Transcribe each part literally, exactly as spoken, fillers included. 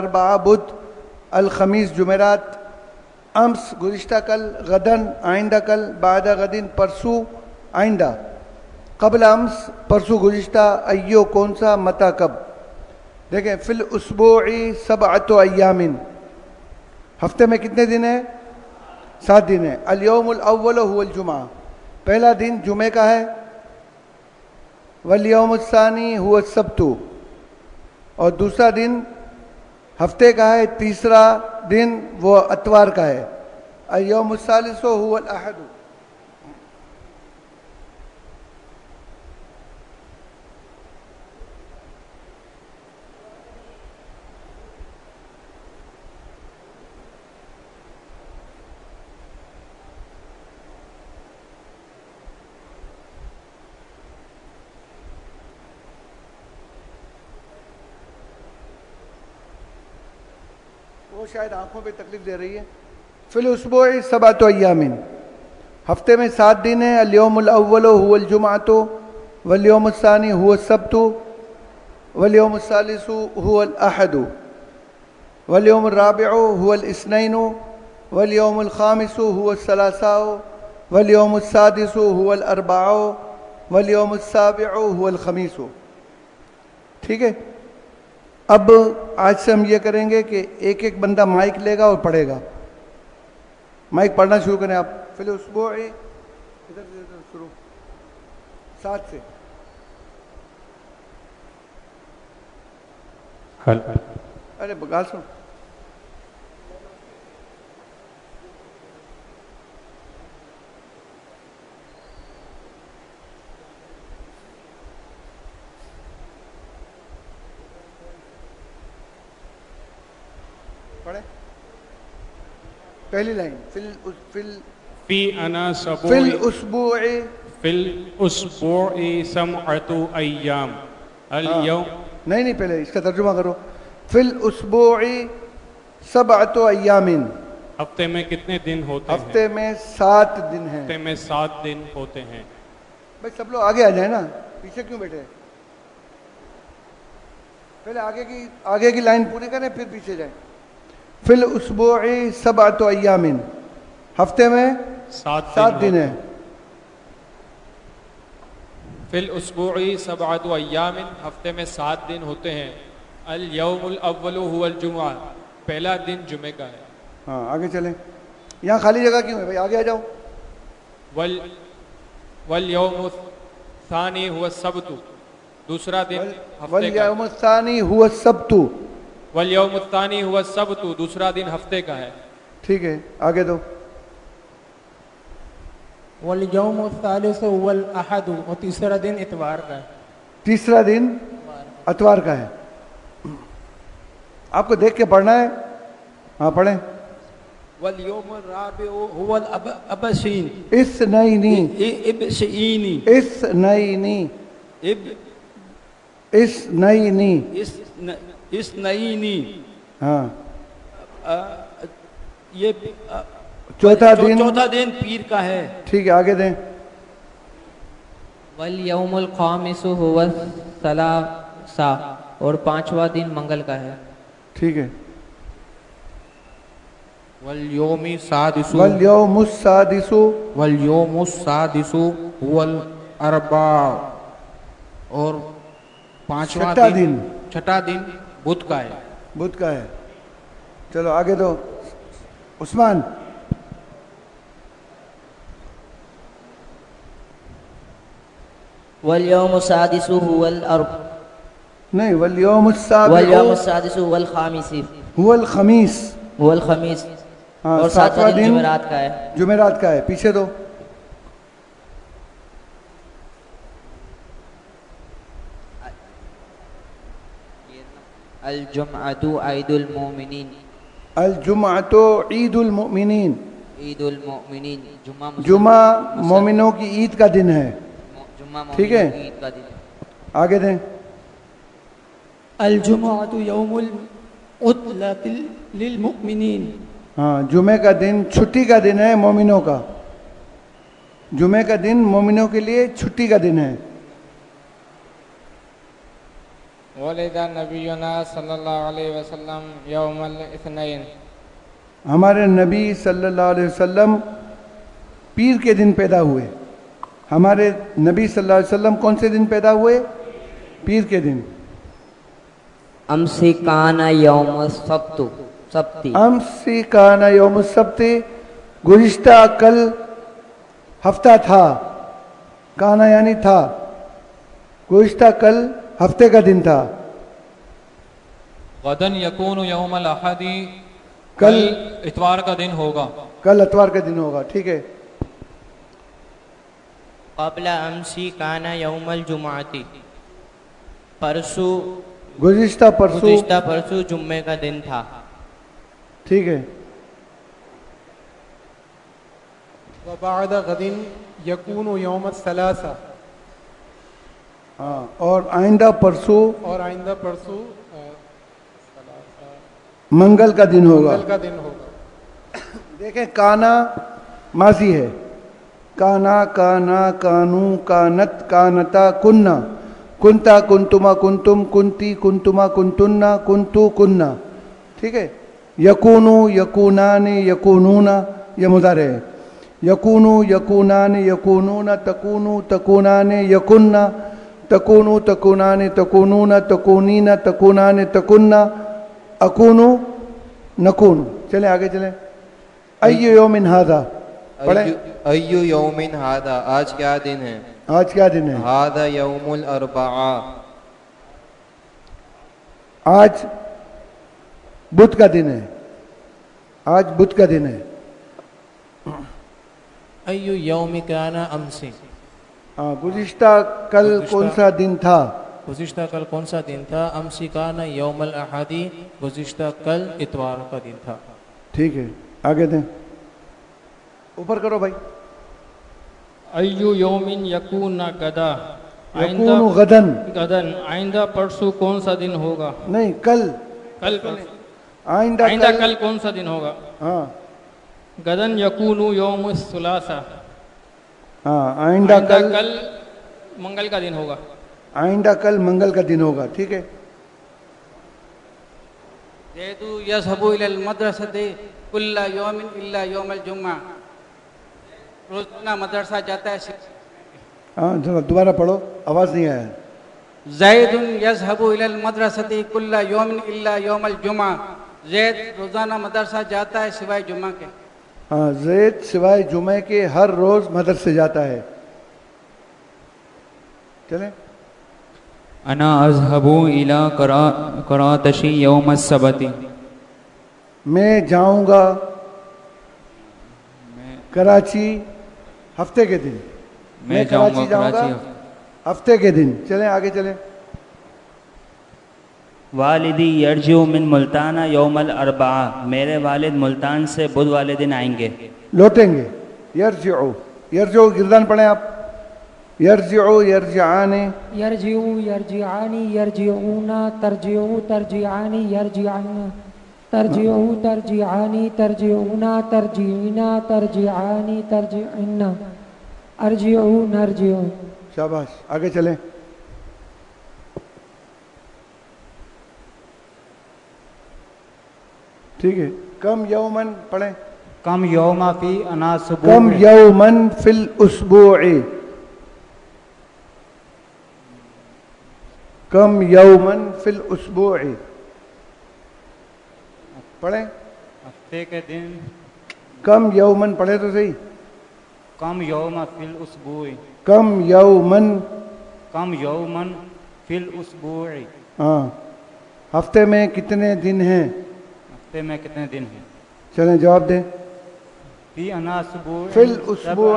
اربعہ بدھ، الخمیس جمعرات، امس گزشتہ کل، غدن آئندہ کل، بعد غدن پرسوں آئندہ، قبل امس پرسوں گزشتہ، ایو کون سا، متا کب. دیکھیں فی الاسبوع سبعۃ ایام، ہفتے میں کتنے دن ہیں؟ سات دن ہیں. الیوم الاول هو الجمعہ، پہلا دن جمعے کا ہے. والیوم الثانی هو السبت، اور دوسرا دن ہفتے کا ہے، تیسرا دن وہ اتوار کا ہے. اليوم الثالث هو الاحد. وہ شاید آنکھوں پہ تکلیف دے رہی ہے. فی الاسبوع سبعۃ ایام، ہفتے میں سات دن ہیں. الیوم الاول هو الجمعۃ، والیوم الثانی هو السبت، والیوم الثالث هو الاحد، والیوم الرابع هو الاثنین، والیوم الخامس هو الثلاثاء، والیوم السادس هو الاربعاء، والیوم السابع هو الخمیس. ٹھیک ہے. اب آج سے ہم یہ کریں گے کہ ایک ایک بندہ مائک لے گا اور پڑھے گا. مائک پڑھنا شروع کریں آپ. فی الاسبوع ادھر ادھر شروع سات سے. ارے بگال سن. پڑھیں پہلی لائن. فی فی فی انا سبوع فی الاسبوع فی الاسبوع سبعۃ ایام. الیوم نہیں نہیں پہلے اس کا ترجمہ کرو. فی الاسبوع سبعۃ ایام، ہفتے میں کتنے دن ہوتے ہیں؟ ہفتے میں سات دن ہیں. ہفتے میں سات دن ہوتے ہیں. بھائی سب لوگ آگے آ جائیں نا، پیچھے کیوں بیٹھے؟ پہلے آگے کی آگے کی لائن پوری کریں پھر پیچھے جائیں. فی الاسبوع سبعۃ ایام، ہفتے میں سات سات دن ہیں. فی الاسبوع سبعۃ ایام، ہفتے میں سات دن ہوتے ہیں. الیوم الاول هو الجمعہ، پہلا دن جمعے کا ہے. ہاں آگے چلیں. یہاں خالی جگہ کیوں ہے بھائی؟ آگے آ جاؤ. وال والیوم الثانی هو السبت، دوسرا دن ہفتے کا. والیوم الثانی هو السبت، والیوم الثانی هو السبت، دوسرا دن ہفتے کا ہے. ٹھیک ہے آگے دو. والیوم الثالث هو الاحد، اور تیسرا دن اتوار کا ہے. تیسرا دن اتوار کا ہے. آپ کو دیکھ کے پڑھنا ہے. ہاں پڑھیں. والیوم الرابع هو الابشین، اثنینی ابشینی اثنینی اب اثنینی اثنینی. ہاں یہ چوتھا دن چوتھا دن پیر کا ہے. ٹھیک ہے آگے دیں. والیوم الخامس هو الثلاثاء، اور پانچواں دن منگل کا ہے. ٹھیک ہے. والیوم السادس والیوم السادس والیوم السادس هو الاربعاء، اور پانچواں چھٹا دن دن چھٹا دن بدھ کا ہے. بدھ کا ہے. چلو آگے دو. عثمان. والیوم السادس هو الاربع، نہیں والیوم السابع والیوم السادس هو الخامس هو الخمیس، هو الخمیس، ہاں اور ساتواں دن جمعرات کا ہے. جمعرات کا ہے. پیچھے دو. الجمعۃ عید المؤمنین، الجمعۃ عید المؤمنین، عید المؤمنین، جمعہ جمعہ مومنوں کی عید کا دن ہے. جمعہ ٹھیک ہے مومنوں کی عید کا دن ہے. آگے دیں. الجمعۃ یوم العطلۃ للمؤمنین، ہاں جمعے کا دن چھٹی کا دن ہے مومنوں کا. جمعے کا دن مومنوں کے لیے چھٹی کا دن ہے. ولد نبینا صلی اللہ علیہ وسلم یوم الاثنین. ہمارے نبی صلی اللہ علیہ وسلم پیر کے دن پیدا ہوئے. ہمارے نبی صلی اللہ علیہ وسلم کون سے دن پیدا ہوئے؟ پیر کے دن. امسی کانا یوم السبت سبتی. امسی کانا یوم السبت، گزشتہ کل ہفتہ تھا. کانا یعنی تھا، گزشتہ کل ہفتے کا دن تھا. غدن یکون یوم الاحد، کل کل اتوار کا دن ہوگا. کل اتوار کا دن ہوگا. ٹھیک ہے. قبل امسی کانا یوم الجمعتی، پرسو گزشتہ پرسوں گزشتہ پرسو جمعے کا دن تھا. ٹھیک ہے. وبعد غد یکون یوم الثلاثہ، ہاں، اور آئندہ پرسوں اور آئندہ پرسو منگل کا دن ہوگا. منگل کا دن ہوگا. دیکھیں کانا ماضی ہے. کانا کانا کانو کانت کانتا کننا کنتا کنتما کنتم کنتی کنتما کنتنا کنتو کننا. ٹھیک ہے. یکونو یکونان یکونون، یہ مضارع ہے. یکونو یکونان یکونون تکونو تکونان یکننا تکونو تکونان تکونون تکونین تکونان تکننا اکونو نکون. چلیں آگے چلیں. ای یوم ھذا پڑھیں. ایو یومن ہادا، آج کیا دن ہے؟ آج کیا دن ہے؟ ہادا یوم الاربعاء، آج بدھ کا دن ہے. آج بدھ کا دن ہے. ایو یوم کان امسی، ہاں، گزشتہ کل کون سا دن تھا؟ گزشتہ کل کون سا دن تھا؟ امسی کان یوم الاحدی، گزشتہ کل اتوار کا دن تھا. ٹھیک ہے. آگے دیں. اوپر کرو بھائی. ایو یومن یکون غدا، یکون غدن، غدن آئندہ پرسو کون سا دن ہوگا؟ نہیں کل. کل آئندہ آئندہ کل. کل کون سا دن ہوگا؟ ہاں غدن یکون یوم الثلاثہ، ہاں آئندہ آئندہ کل. کل منگل کا دن ہوگا. آئندہ کل منگل کا دن ہوگا. ٹھیک ہے. زید یذهب الی المدرسۃ کل یوم الا یوم الجمعہ، روزانہ مدرسہ جاتا ہے. ہاں ذرا دوبارہ پڑھو، آواز نہیں آیا. زید یذهب الی المدرسۃ کل یوم الا یوم الجمعہ، زید روزانہ مدرسہ جاتا ہے سوائے جمعہ کے. ہاں، زید سوائے جمعے کے ہر روز مدرسے جاتا ہے. چلیں. انا اذهب الى کراتشی یوم السبت، میں جاؤں گا کراچی ہفتے کے دن. میں جاؤں گا کراچی ہفتے کے دن. چلیں آگے چلیں. والدی یرجع من ملتان یوم الاربعاء، میرے والد ملتان سے بدھ والے دن آئیں گے، لوٹیں گے. یرجعو یرجعو گردان پڑھیں آپ. یرجعو یرجعان یرجعو یرجعانی یرجعونا ترجعو ترجعانی یرجعنا ترجعو ترجعانی ترجعونا ترجعینا ترجعانی ترجعنا ارجعو نرجعو. شاباش. آگے چلیں. ٹھیک ہے. کم یومن پڑھیں. کم یوم فی اناسبوع، کم یومن فی الاسبوع، کم یومن فی الاسبوع. پڑھیں. ہفتے کے دن. کم یومن پڑھے تو صحیح. کم یوم فی الاسبوع، کم یومن کم یومن فی الاسبوع. ہاں، ہفتے میں کتنے دن ہیں؟ ہفتے میں کتنے دن ہیں؟ چلیں جواب دیں. فی اناسبوع، فی الاسبوع،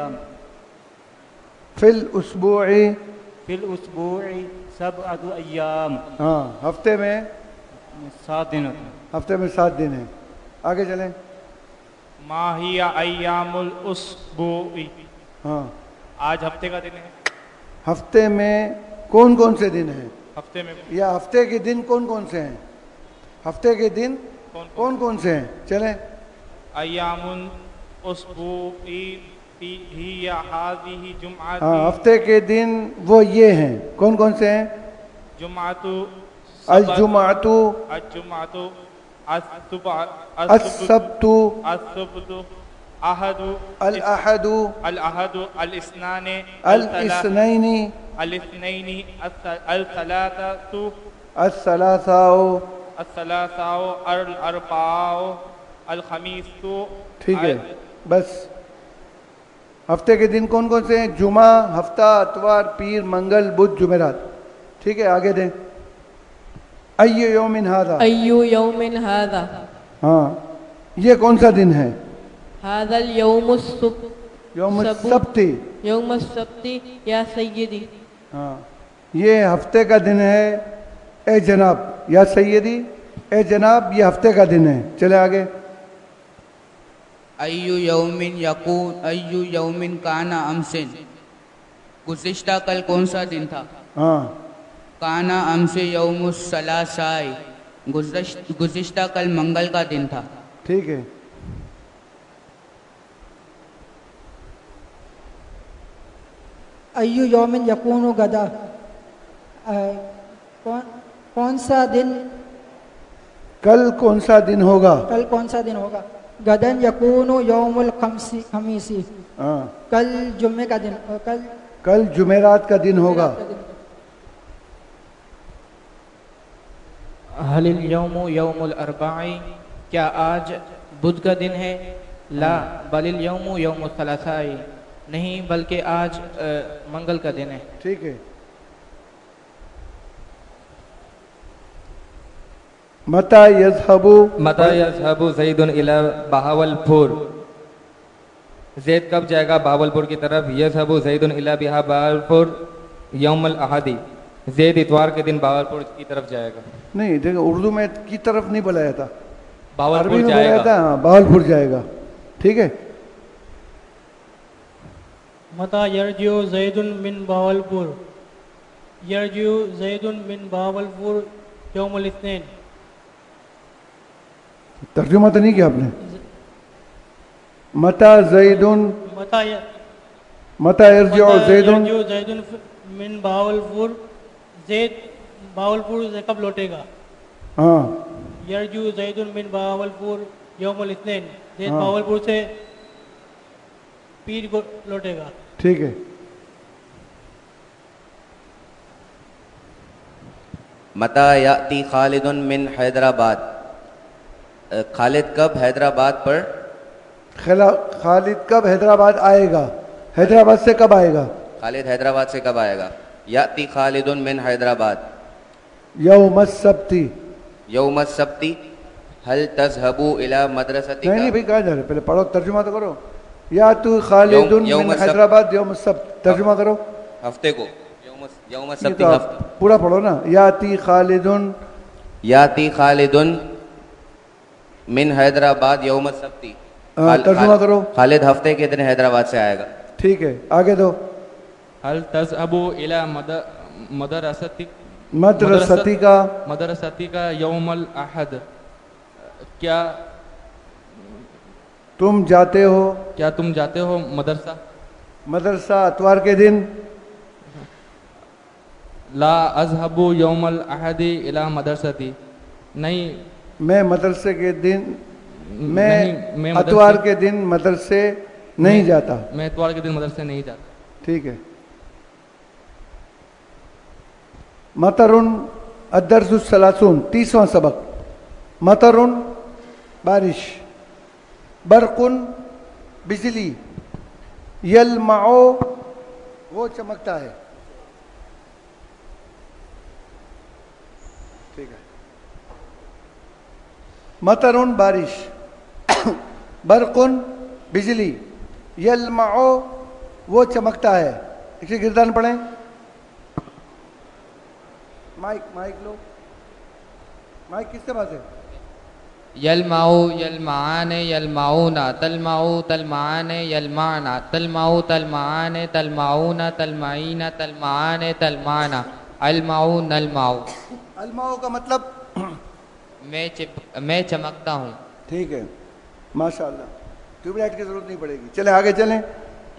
فی الاسبوع، فی الاسبوع سبعۃ ایام. ہاں، ہفتے میں سات دن ہوتے ہیں. ہفتے میں سات دن ہیں. آگے چلیں. ما ہی ایام الاسبوع، ہاں، آج ہفتے کا دن ہے. ہفتے میں کون کون سے دن ہیں؟ ہفتے میں یا ہفتے کے دن کون کون سے ہیں؟ ہفتے کے دن کون کون سے ہیں؟ چلیں. ایام الاسبوع ہی ہذہ جمعہ، ہاں، ہفتے کے دن وہ یہ ہیں. کون کون سے ہیں؟ जुमातु الجمعة الजुमातु الसुबा السبت الसब्तु अहदु الأحد الأحد الإثنان الاثنين الاثنين الثلاثة الثلاثة الثلاثة الأربعة الخميس. ٹھیک ہے بس. ہفتے کے دن کون کون سے ہیں؟ جمعہ، ہفتہ، اتوار، پیر، منگل، بدھ، جمعرات. ٹھیک ہے آگے دیں. ای یوم ھذا، ای یوم ھذا، ہاں یہ کون سا دن ہے؟ ھذا اليوم السبت، یوم السبت، یوم السبت یا سیدی. ہاں یہ ہفتے کا دن ہے اے جناب. یا سیدی، اے جناب یہ ہفتے کا دن ہے. چلے آگے. ایو یوم یقون ایو یوم کانا امسن، گزشتہ کل کون سا دن تھا؟ ہاں کانا امس یوم الثلاثاء، گزشتہ کل منگل کا دن تھا. ٹھیک ہے. ایو یوم یکون غدا، کون سا دن کل کون سا دن ہوگا؟ کل کون سا دن ہوگا؟ غدن یکون یوم الخمیس، ہاں کل جمعے کا دن، کل کل جمعرات کا دن ہوگا. حل الیوم یوم الاربع، کیا آج بدھ کا دن ہے؟ لا بل الیوم یوم الثلاثاء، نہیں بلکہ آج منگل کا دن ہے. ٹھیک ہے. متى يذهب متى يذهب زید الى بہاولپور، زید کب جائے گا بہاولپور کی طرف؟ يذهب زید الى بہاولپور یوم الاحد، زید اتوار کے دن بہاولپور کی طرف جائے گا. نہیں دیکھو اردو میں کی طرف نہیں بلایا تھا، بہاولپور جائے گا. ہاں بہاولپور جائے گا. ٹھیک ہے. متى يرجع زید من بہاولپور، يرجع زید من بہاولپور یوم الاثنین. ترجمہ تو نہیں کیا آپ نے؟ متا زید متا یرجع زید زید من بہاولپور، زید بہاولپور سے کب لوٹے گا؟ ہاں یرجع زید من بہاولپور یوم الاثنین، زید بہاولپور سے پیر کو لوٹے گا. ٹھیک ہے. متا یاتی خالد من حیدرآباد، خالد کب حیدرآباد پر خالد کب حیدرآباد آئے گا؟ حیدرآباد سے کب آئے گا؟ خالد حیدرآباد سے کب آئے گا؟ یاتی خالد من حیدرآباد یوم السبت، یوم السبت. هل تذهب الى مدرستك؟ نہیں نہیں بھائی کہاں جا رہے؟ پہلے پڑھو ترجمہ تو کرو. یا تو خالد من حیدرآباد یوم السبت، ترجمہ کرو. ہفتے کو یوم یوم السبت پورا پڑھو نا. یاتی خالد یاتی خالد من حیدرآباد یوم السبت، ترجمہ کرو. خالد ہفتے کے دن حیدرآباد سے آئے گا. ٹھیک ہے آگے دو. هل تذهب الى مدرستك مدرستی کا مدرستی کا یوم الاحد، کیا تم جاتے ہو کیا تم جاتے ہو مدرسہ؟ مدرسہ اتوار کے دن. لا اذهب یوم الاحد الى مدرستی، نہیں میں مدرسے کے دن میں اتوار کے دن مدرسے نہیں جاتا. میں اتوار کے دن مدرسے نہیں جاتا. ٹھیک ہے. مطرن الدرس الثلاثون، تیسواں سبق. مطرن بارش، برقن بجلی، یلمع وہ چمکتا ہے. ٹھیک ہے. مطرن بارش، برقن بجلی، یلمع وہ چمکتا ہے. اسے گردان پڑھیں. مائک مائک لو. مائک کس سے بات ہے؟ یلمعو یلمعان یلمعون تلمعو تلمعان یلمعن تلمعو تلمعان تلمعون تلمعین تلمعان تلمعن المعو نلمعو. المعو کا مطلب میں میں چمکتا ہوں. ٹھیک ہے ماشاء اللہ. ٹیوب لائٹ کی ضرورت نہیں پڑے گی. چلیں آگے چلیں.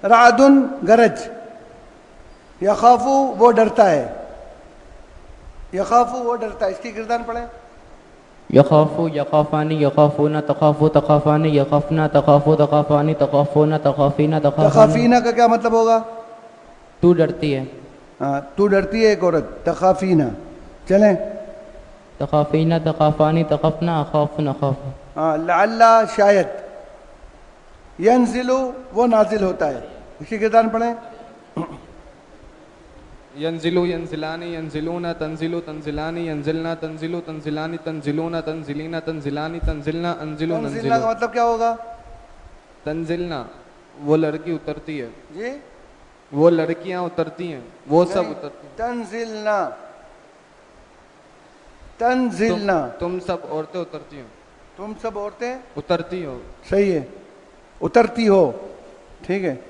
رعدن گرج، یخافو وہ ڈرتا ہے. यखाफू वो डरता है, इसकी गिरदान पढ़े। यखाफू यखाफानी यखाफूना तखाफू तखाफानी यखाफना तखाफू तखाफानी तखाफूना तखाफीना तखाफानी। तखाफीना का क्या मतलब होगा? तू डरती है। हाँ, तू डरती है एक औरत, तखाफीना। चलें, तखाफीना तखाफानी तखफना अखाफ नखाफ। हाँ, लअल्ला शायद, यंजिलु वो नाजिल होता है, इसकी गिरदान पढ़े। यंजिलु यंजिलानी यंजिलूना तंजिलु तंजिलानी यंजिलना तंजिलु तंजिलानी तंजिलूना तंजिलीना तंजिलानी तंजिलना अंजिलु तंजिलना नंजिलु। का मतलब क्या होगा? तंजिलना वो लड़की उतरती है जी, वो लड़कियां उतरती हैं, वो सब नहीं, उतरती हैं। तंजिलना, तंजिलना तुम, तुम सब औरतें उतरती हो, तुम सब औरतें उतरती हो। सही है, उतरती हो, ठीक है।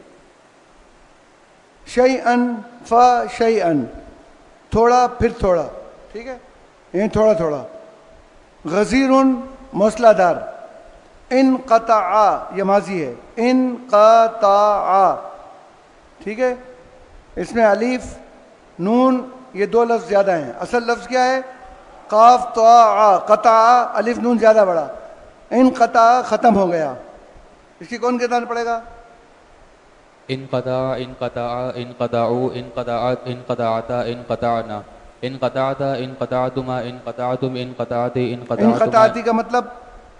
शैअन फ शैअन, थोड़ा फिर थोड़ा, ठीक है, ये थोड़ा थोड़ा। गजीरुन मौसलादार। इन कता, ये माजी है, इन कता, ठीक है। इसमें अलीफ नून ये दो लफ्ज ज्यादा हैं, असल लफ्ज क्या है? काफ तो कता, अलीफ नून ज्यादा बड़ा। इन कता खत्म हो गया, इसकी कौन गिरदान पड़ेगा? इन कदा इन कदा इन कदाऊ इन कदाअत इन कदाअता इन कदाअना इन कदाअता इन कदाअतुमा इन कदाअतुम इन कदाअती इन इन कदाअतुमा। कताती का मतलब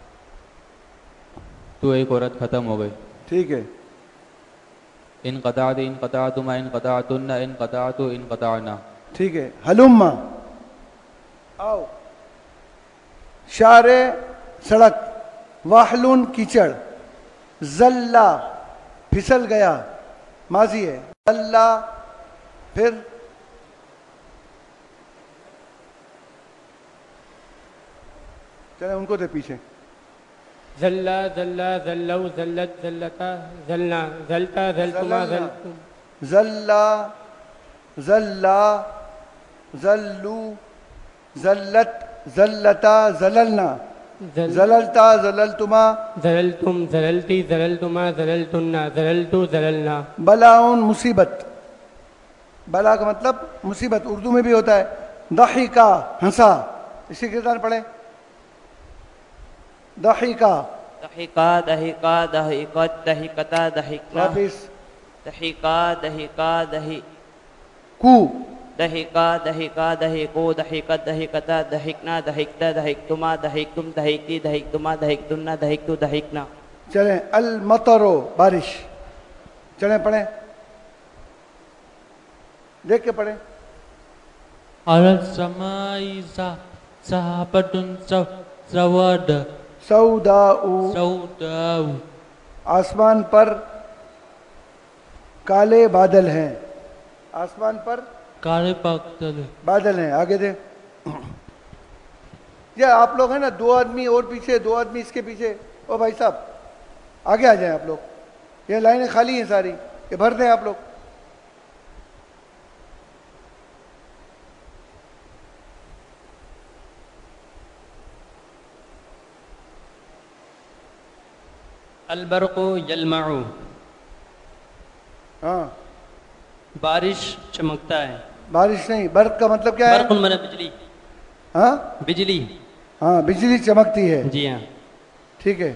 तो एक औरत खत्म हो गई, ठीक है। इन कदाअती इन कदाअतुमा इन कदाअतुन्ना इन कदाअतु इन कदाअना, ठीक है। हलुम्मा, आओ। शारे सड़क, वाहलुन कीचड़, जल्ला फिसल गया, माजी है। जल्ला फिर चले उनको दे पीछे। जल्ला जल्ला जल्लऊ जल्लत जल्लता जलना जलता जलतुमा जलतुम। जल्ला जल्ला जल्लू जल्लत जल्लता जललना जललता जललतुमा जललतुम जललती जललतुमा जललतुन्ना जललतु जललना। बलाउन मुसीबत, बला का मतलब मुसीबत, उर्दू में भी होता है। दहिका हंसा, इसी किरदार पढ़े। दहिका दहिका दहिका दहिकत दहिकता दहिकना वापिस दहिका दहिका दहि कू दहिका दहिका दहिको दहिकत दहिकता दहिकना दहिकता दहिकतुमा दहिकतुम दहिकती दहिकतुमा दहिकतुन्ना दहिकतु दहिकना। चले अल मतरो बारिश, चले पढ़े, देख के पढ़े। अल समाइसा साहबतुन सवद सौदाउ सौदाउ। आसमान पर काले बादल हैं, आसमान पर काले बादल बादल हैं। आगे दे। ये आप लोग हैं ना, दो आदमी और पीछे, दो आदमी इसके पीछे। ओ भाई साहब आगे आ जाएं आप लोग, ये लाइनें खाली हैं सारी, ये भर दें आप लोग। अलबरक़ु यलमउ, हाँ बारिश चमकता है। बारिश नहीं, बर्क का मतलब क्या है? बरक़ुन माने बिजली। हाँ बिजली, हाँ बिजली चमकती है, जी हाँ, ठीक है।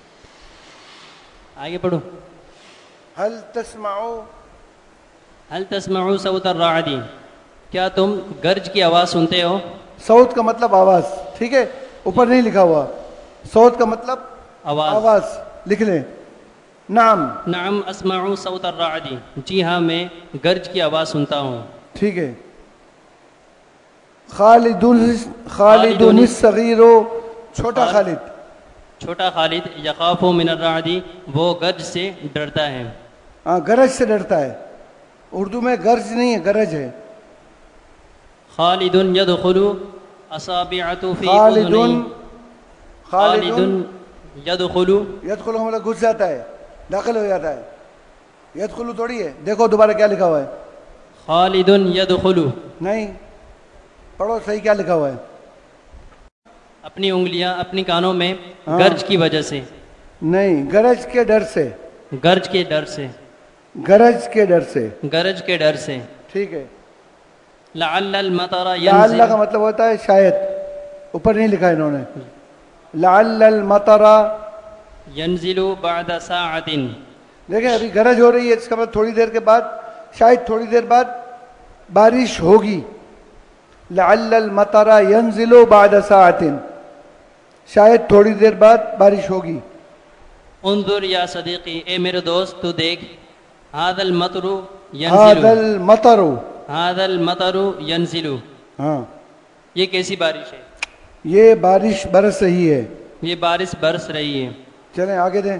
आगे पढ़ो। हल तस्माओ हल तस्मउ सौत अर्रादी, क्या तुम गर्ज की आवाज़ सुनते हो? सौत का मतलब आवाज, ठीक है, ऊपर नहीं लिखा हुआ। सौत का मतलब आवाज, आवाज लिख लें। नाम नाम अस्माउ सौत अर्रादी, जी हाँ मैं गर्ज की आवाज़ सुनता हूँ, ठीक है। खालिदुन खालिदुन सगीरो, छोटा खालिद। छोटा खालिद यखाफु मिन अर्रादी, वो गर्ज से डरता है। हाँ गरज से डरता है, उर्दू में गर्ज नहीं है, गरज है। खालिदुन यदखुलु असाबिअतु फी खालिदुन उज़ुनैहि, खालिदुन यदखुलु, यदखुलु मतलब घुस जाता है, दाखिल हो जाता है। यदखुलु थोड़ी है, देखो दोबारा क्या लिखा हुआ है। खालिदुन यदखुलु, नहीं पढ़ो सही क्या लिखा हुआ है। अपनी उंगलियां अपनी कानों में हाँ। गर्ज की वजह से, नहीं गरज के डर से, गर्ज के डर से, गरज के डर से, गरज के डर से। ठीक है। لعل المطر لعل ينزل کا مطلب ہوتا ہے شاید، اوپر نہیں لکھا انہوں نے. لعل المطر ينزل بعد ساعة. دیکھیں ابھی گرج ہو رہی ہے، اس کا مطلب تھوڑی دیر کے بعد، شاید تھوڑی دیر بعد بارش ہوگی. لعل المطر ينزل بعد ساعة، شاید تھوڑی دیر بعد بارش ہوگی. انظر یا صدیقی، اے میرے دوست تو دیکھ. هذا المطر هذا ينزل المطر، هذا المطر ينزل. ہاں یہ کیسی بارش ہے؟ یہ بارش برس رہی ہے. یہ بارش برس رہی ہے. چلیں آگے دیں.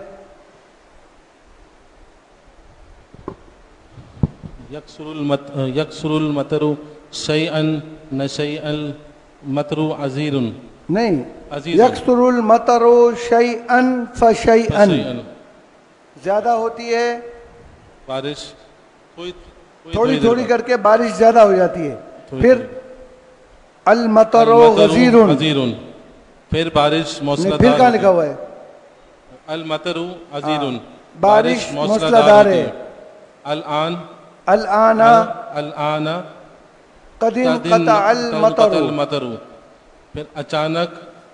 یکسر المط یکسر المطر شیئا نشیئا المطر عزیر. نہیں، یکسر المطر شیئا فشیئا، زیادہ ہوتی ہے بارش تھوڑی تھوڑی کر کے بارش زیادہ ہو جاتی ہے. پھر المطر غزیر، پھر بارش موسلادھار. پھر کہاں لکھا ہوا ہے؟ المطر عزیر، بارش موسلادھار ہے. الآن الآن الآن قد انقطع المطر، پھر اچانک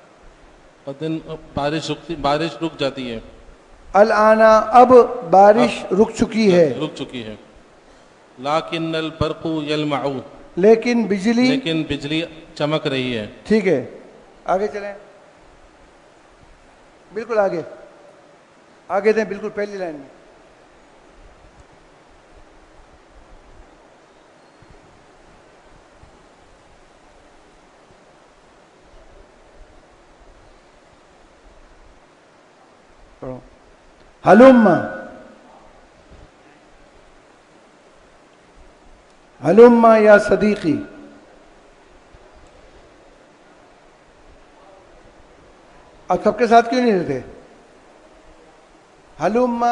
بارش رکتی بارش رک جاتی ہے. الآن اب بارش رک چکی ہے، رک چکی ہے. لیکن البرق یلمع، لیکن بجلی لیکن بجلی چمک رہی ہے. ٹھیک ہے آگے چلیں، بالکل آگے آگے دیں، بالکل پہلی لائن میں. ہلم ہلم یا صدیقی. اب سب کے ساتھ کیوں نہیں رہتے؟ ہلم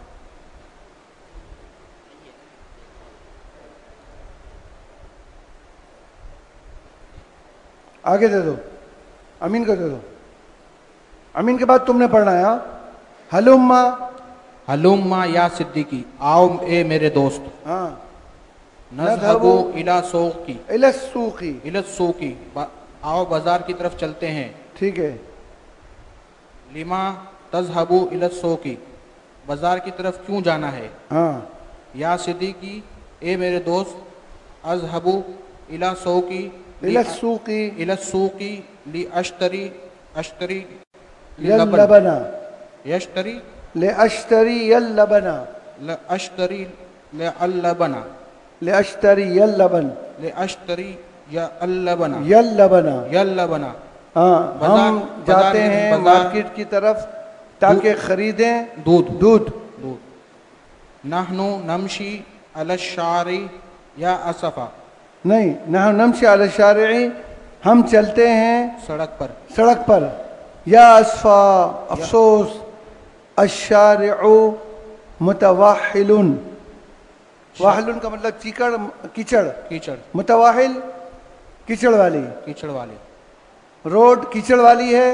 آگے دے دو، امین کو دے دو. امین کے بعد تم نے پڑھنا ہے. ہلم ہلم یا صدیقی، آؤ اے میرے دوست. ہاں. نذهب الى سوقی، الى السوقی، الى السوقی، آؤ بازار کی طرف چلتے ہیں. ٹھیک ہے. لما تذهب الى السوقی، بازار کی طرف کیوں جانا ہے؟ ہاں. یا صدیقی، اے میرے دوست. اذهب الى سوقی، الى السوقی، الى السوقی لاشتری اشتری اللبن، یشتری لاشتری اللبن، لاشتری اللبن، لاشتری اللبن، لاشتری یا اللبن، یلبن، یلبن. ہاں ہم جاتے ہیں مارکیٹ کی طرف تاکہ خریدیں دودھ. دودھ نحنو نمشی علی الشارع یا اسفا، نہیں، نحن نمشی علی الشارع، ہم چلتے ہیں سڑک پر، سڑک پر. یا اسفا، افسوس. الشارع متواحل، واحل کا مطلب چیکڑ کیچڑ، کیچڑ. متواحل کیچڑ والی، کیچڑ والی. روڈ کیچڑ والی ہے،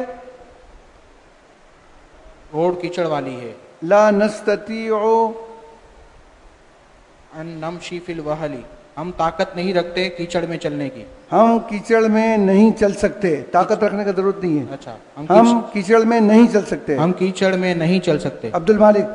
روڈ کیچڑ والی ہے. لا نستطيع ان نمشی فی الوحل، ہم طاقت نہیں رکھتے کیچڑ میں چلنے کی. ہم کیچڑ میں نہیں چل سکتے، طاقت رکھنے کی ضرورت نہیں ہے. اچھا، ہم کیچڑ میں نہیں چل سکتے. ہم کیچڑ میں نہیں چل سکتے. عبد المالک.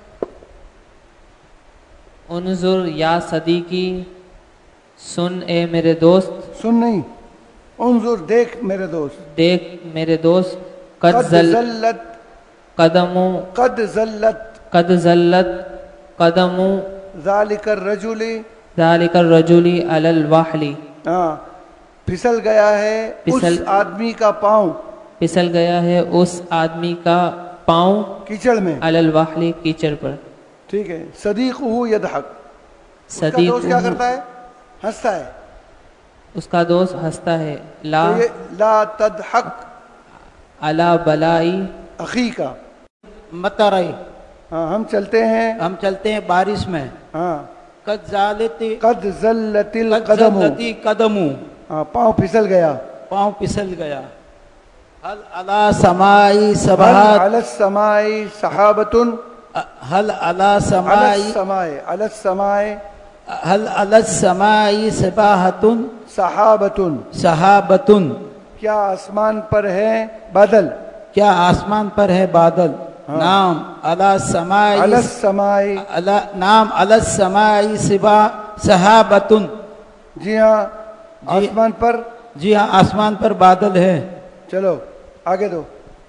انظر یا صدیقی، سن اے میرے دوست. سن نہیں، انظر دیکھ میرے دوست. دیکھ میرے دوست. قد زلت قدمو، قد زلت قد زلت قدمو ذالک الرجل، ذالک الرجل علی الوحل، ہاں پھسل گیا ہے اس آدمی کا پاؤں، پھسل گیا ہے اس آدمی کا پاؤں کیچڑ میں، علی الوحل کیچڑ پر. ٹھیک ہے. صدیقہ یضحک، اس کا دوست کیا کرتا ہے؟ ہنستا ہے. اس کا دوست ہنستا ہے. لا لا تضحک علی بلائی اخیک. مطرئی، ہاں ہم چلتے ہیں، ہم چلتے ہیں بارش میں. ہاں. قد زالتی، قد زلت القدم، قدم، ہاں پاؤں پھسل گیا، پاؤں پھسل گیا. حل علی سمائی سبحات، علی السماء سحابۃ، حل علی سمائی، علی السماء، علی السماء हल अलस समाई सबाहतुन सहाबतुन सहाबतुन क्या आसमान पर है बादल क्या आसमान पर है बादल हाँ। नाम अला समाई अलस समाई अला नाम अलस समाई सिबा सहाबतुन जी हाँ आसमान पर जी हाँ आसमान पर बादल है। चलो आगे दो।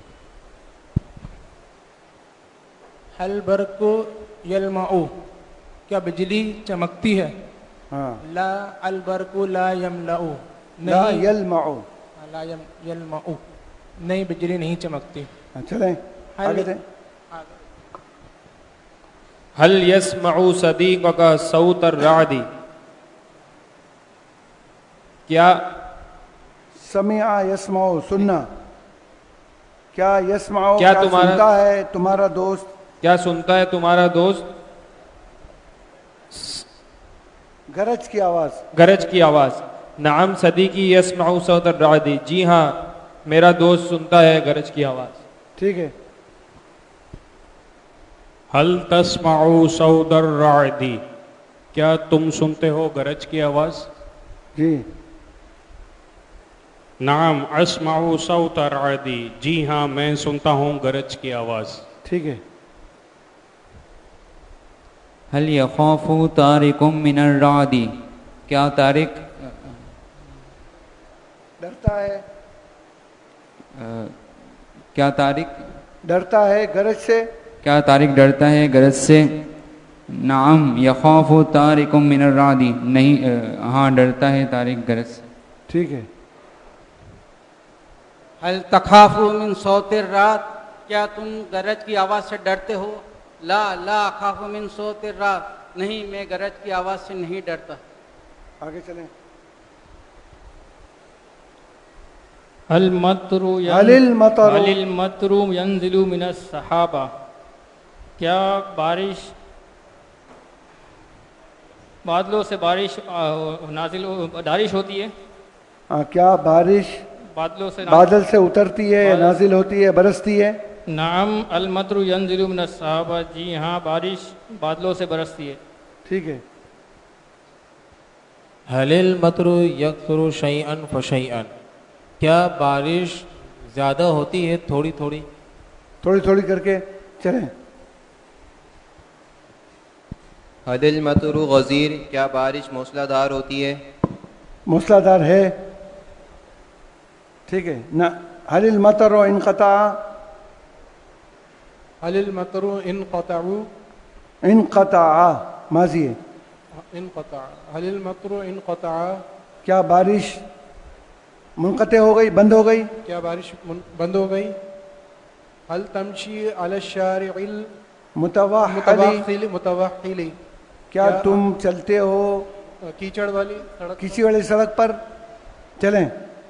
हल बरको यलमाउ क्या बिजली चमकती है? हाँ ला अल बरको ला यमलाउ ला यलमाउ ला यम यलमाउ नहीं बिजली नहीं चमकती। चलें आगे दें। हल यस्मउ सदीक़का सौत अर्रादी क्या समिआ यस्माउ सुनना क्या यस्माउ क्या क्या तुम्हारा- सुनता है तुम्हारा दोस्त क्या सुनता है तुम्हारा दोस्त गरज की आवाज गरज की आवाज। नाम सदीकी यस्मउ सौत अर्रादी जी हाँ मेरा दोस्त सुनता है गरज की आवाज। ठीक है। हल तस्माउ सौदर रादी क्या तुम सुनते हो गरज की आवाज? जी। नाम अस्माउ सौत रादी जी हाँ मैं सुनता हूँ गरज की आवाज। ठीक है। हल यखाफु तारिकुम मिनर रादी क्या तारिक डरता है अ, क्या तारिक डरता है गरज से क्या तारिक डरता है गरज से? नाम यखाफु तारिकुम मिनर रादी नहीं अ, हाँ डरता है तारिक गरज से। ठीक है। हल तखाफु मिन सौतिर रात क्या तुम गरज की आवाज़ से डरते हो? ला ला अखाफु मिन सौतिर रात नहीं मैं गरज की आवाज़ से नहीं डरता। आगे चलें। हल मतरु हलिल मतरु हलिल मतरु यंजिलु मिनस सहाबा क्या बारिश बादलों से बारिश आ, नाजिल बारिश होती है? हाँ क्या बारिश बादलों से बादल से उतरती है या नाजिल होती है बरसती है? नाम अल मतरु यंजिलु मिनस सहाबा जी हाँ बारिश बादलों से बरसती है। ठीक है। हलिल मतरु यकसुरु शैअन फशैअन क्या बारिश ज़्यादा होती है थोड़ी थोड़ी? थोड़ी थोड़ी करके चलें। हलिल मतरु गज़ीर क्या बारिश मूसलाधार होती है? मूसलाधार है। ठीक है ना। हलिल मतरु इनक़ता हलिल मतरु इनक़ताउ इनक़ता माजी है। इनक़ता हलिल मतरु इनक़ता क्या बारिश मुनक़ते हो गई बंद हो गई? क्या बारिश मुन- बंद हो गई? हल तमशी अला शारिइल मुतवाहिली मुतवाहिली मुतवाहिली क्या तुम चलते हो कीचड़ वाली सड़क किसी वाली सड़क पर? चलें।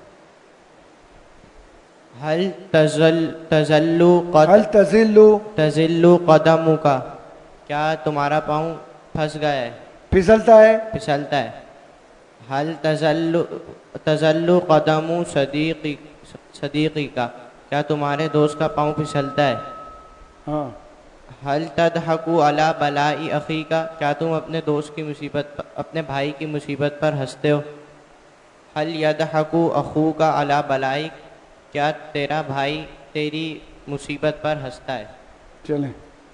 हल तजल तजल्लु कद हल तजिल्लु तजिल्लु कदमु का क्या तुम्हारा पाँव फंस गया है फिसलता है फिसलता है? हल तजल्लु तजल्लु कदमु सदीकी सदीकी का क्या तुम्हारे दोस्त का पाँव फिसलता है? हाँ। हल तदहकु अला बलाई अखी का क्या तुम अपने दोस्त की मुसीबत पर अपने भाई की मुसीबत पर हंसते हो? हल यदहकु अखू का अला बलाई क्या तेरा भाई तेरी मुसीबत पर हंसता है? चलें।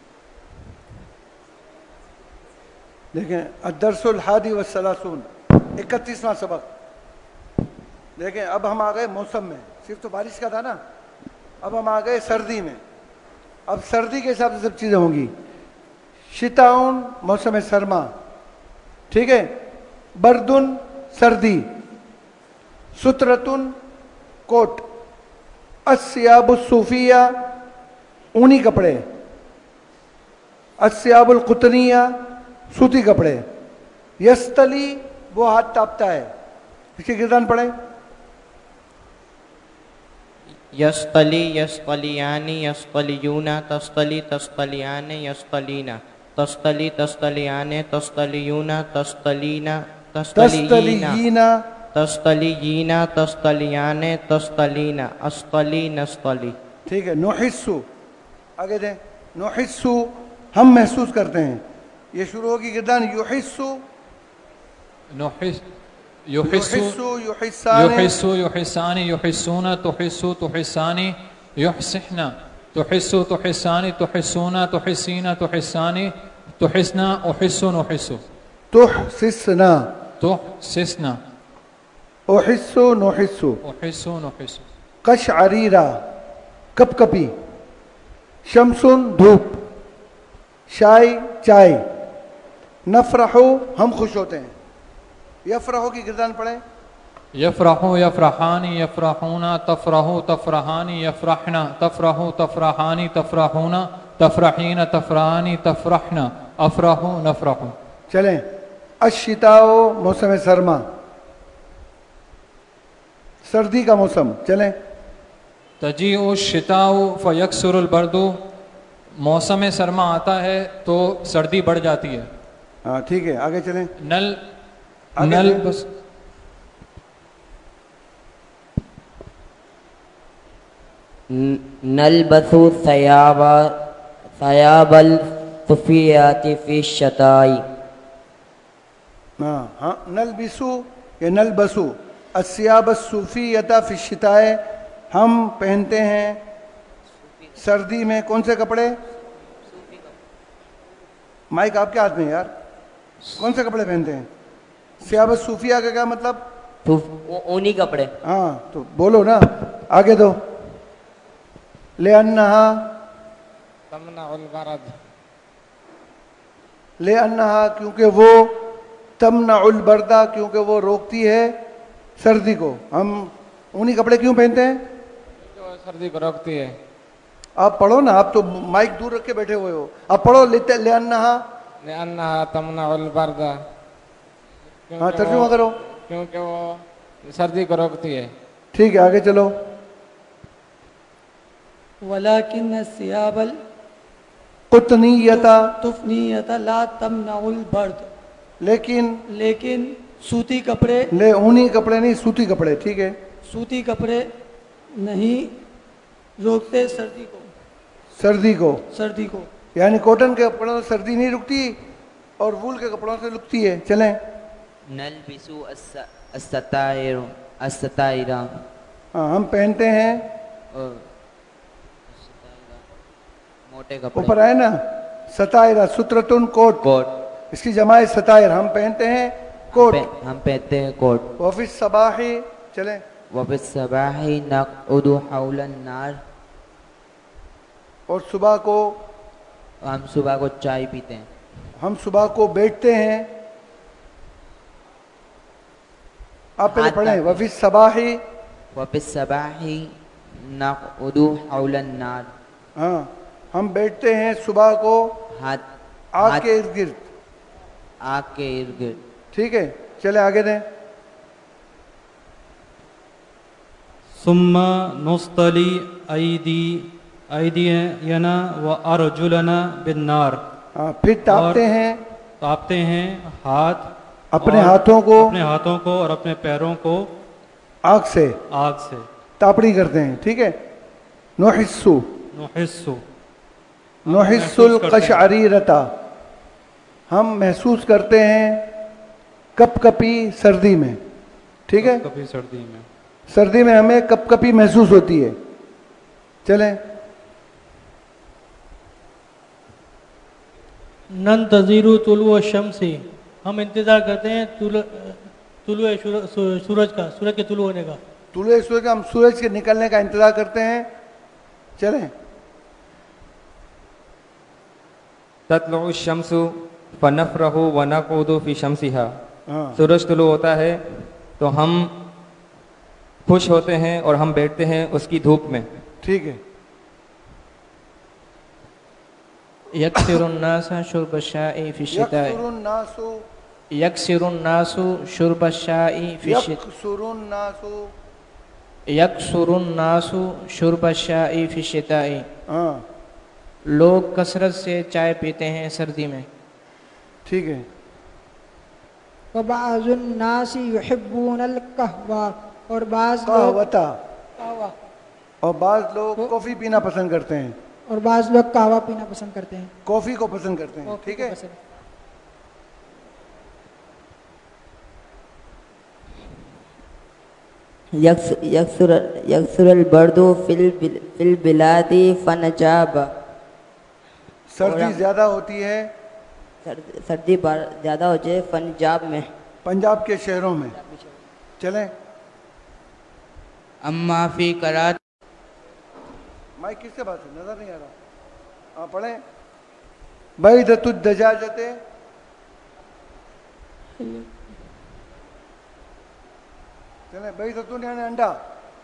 देखें अदरसुल हादी व सलासून इकतीसवां सबक। देखें अब हम आ गए मौसम में, सिर्फ तो बारिश का था ना, अब हम आ गए सर्दी में। अब सर्दी के हिसाब से सब चीज़ें होंगी। शिताउन मौसम सरमा, ठीक है। बर्दुन सर्दी, सुतरतुन कोट, अस्याबुल सूफिया ऊनी कपड़े, अस्याबुल कुतनिया सूती कपड़े, यस्तली वो हाथ तापता है। इसके गिरदान पढ़े। यस्तली यस्तलियानी यस्तलियूना तस्तली तस्तलियाने यस्तलीना तस्तली तस्तलियाने तस्तलियूना तस्तलीना तस्तलीना तस्तलीना तस्तलियाने तस्तलीना अस्तली नस्तली। ठीक है। नोहिस्सु आगे दें। नोहिस्सु हम महसूस करते हैं। ये शुरू होगी गिरदान युहिस्सु نحس يحس يحسان يحس يحسان يحسون تحس تحسان يحسحن تحس تحسان تحسون تحسين تحسان تحسنا أحس نحس تحسسنا تحسسنا أحس نحس أحس نحس قشعريرا کپ کپی شمسن دھوپ شائے چائے نفرحو ہم خوش ہوتے ہیں یفرحو کی گردان پڑھیں یفرحو یفرحانی یفرحونا تفرحو تفرحانی یفرحنا تفرحو تفرحانی تفرحونا تفرحین تفرحانی تفرحنا افرحو نفرحو. چلیں الشتاء موسم سرما سردی کا موسم. چلیں تجیء الشتاء فیکسر البرد موسم سرما آتا ہے تو سردی بڑھ جاتی ہے. ہاں ٹھیک ہے آگے چلیں. نل نل بس نلبس ثياب ثياب الصفيات في الشتاء. ہاں ہاں نلبسو یا نلبسو الثياب الصوفية في الشتاء ہم پہنتے ہیں سردی میں کون سے کپڑے. مائک آپ کے ہاتھ میں یار. کون سے کپڑے پہنتے ہیں؟ ثياب الصوفية کا کیا مطلب؟ اونی کپڑے. ہاں تو بولو نا آگے دو. لأنها تمنع البرد لأنها کیونکہ وہ تمنع البرد کیونکہ وہ روکتی ہے سردی کو. ہم اونی کپڑے کیوں پہنتے ہیں؟ جو سردی کو روکتی ہے. آپ پڑھو نا, آپ تو مائک دور رکھ کے بیٹھے ہوئے ہو, آپ پڑھو. لأنها لأنها تمنع البرد ہاں ترجمہ کرو. کیونکہ وہ سردی کو روکتی ہے. ٹھیک ہے آگے چلو. ولكن الثياب القطنية الطفنية لا تمنع البرد. لیکن لیکن سوتی کپڑے لے اونی کپڑے نہیں سوتی کپڑے. ٹھیک ہے سوتی کپڑے نہیں روکتے سردی کو. سردی کو سردی کو یعنی کاٹن کے کپڑوں سے سردی نہیں رکتی اور وول کے کپڑوں سے رکتی ہے. چلیں. نلبسو الستائر الستائر ہاں ہم پہنتے ہیں موٹے کپڑے. اوپر آئے نا ستائر سترتن کوٹ. کوٹ اس کی جمع ستائر. ہم پہنتے ہیں کوٹ. ہم پہنتے ہیں کوٹ. وفی الصباح چلیں. وفی الصباح نقعد حول النار اور صبح کو ہم صبح کو چائے پیتے ہیں. ہم صبح کو بیٹھتے ہیں. آپ پہلے پڑھیں. وفی الصباح وفی الصباح نقعد حول النار. ہاں ہم بیٹھتے ہیں صبح کو آگ کے ارد گرد. آگ کے ارد گرد. ٹھیک ہے چلے آگے دیں. ثم نصطلی ایدی ایدینا و ارجلنا بالنار. ہاں پھر تاپتے ہیں تاپتے ہیں ہاتھ اپنے ہاتھوں کو اپنے ہاتھوں کو اور اپنے پیروں کو آگ سے آگ سے تاپڑی کرتے ہیں. ٹھیک ہے. نحسو نحسو نحس القشعریرتا ہم محسوس کرتے ہیں کپ کپی سردی میں. ٹھیک ہے کپی سردی میں سردی میں ہمیں کپ کپی محسوس ہوتی ہے. چلیں. ننتظر طلوع الشمس ہم انتظار کرتے ہیں طلوع سورج کا سورج کے طلوع ہونے کا. طلوع سورج کا ہم سورج کے نکلنے کا انتظار کرتے ہیں. چلیں. تطلع الشمس فنفرح ونقعد في شمسها. سورج طلوع ہوتا ہے تو ہم خوش ہوتے ہیں اور ہم بیٹھتے ہیں اس کی دھوپ میں. ٹھیک ہے. یکثر الناس شرب الشاء فی الشتاء. یکثر الناس یکثر الناس شرب الشاء فی الشتاء. یکثر الناس یکثر الناس شرب الشاء فی الشتاء. ہاں لوگ کثرت سے چائے پیتے ہیں سردی میں. ٹھیک ہے. وبعض الناس يحبون القهوة اور بعض قہوتا قهوہ اور بعض لوگ کافی پینا پسند کرتے ہیں. اور بعض لوگ قہوہ پینا پسند کرتے ہیں. کافی کو پسند کرتے ہیں. ٹھیک ہے. یکسر یکسر البرد فی البل- فی البلاد فنجاب. سردی زیادہ ہوتی ہے سرد- سردی بار- زیادہ ہو جائے پنجاب میں. پنجاب کے شہروں میں. چلیں اما فی کراچی مائک کس سے بات ہے نظر نہیں آ رہا. ہاں پڑھیں. بعیدۃ الدجاجۃ چلیں بعیدۃ یعنی انڈا.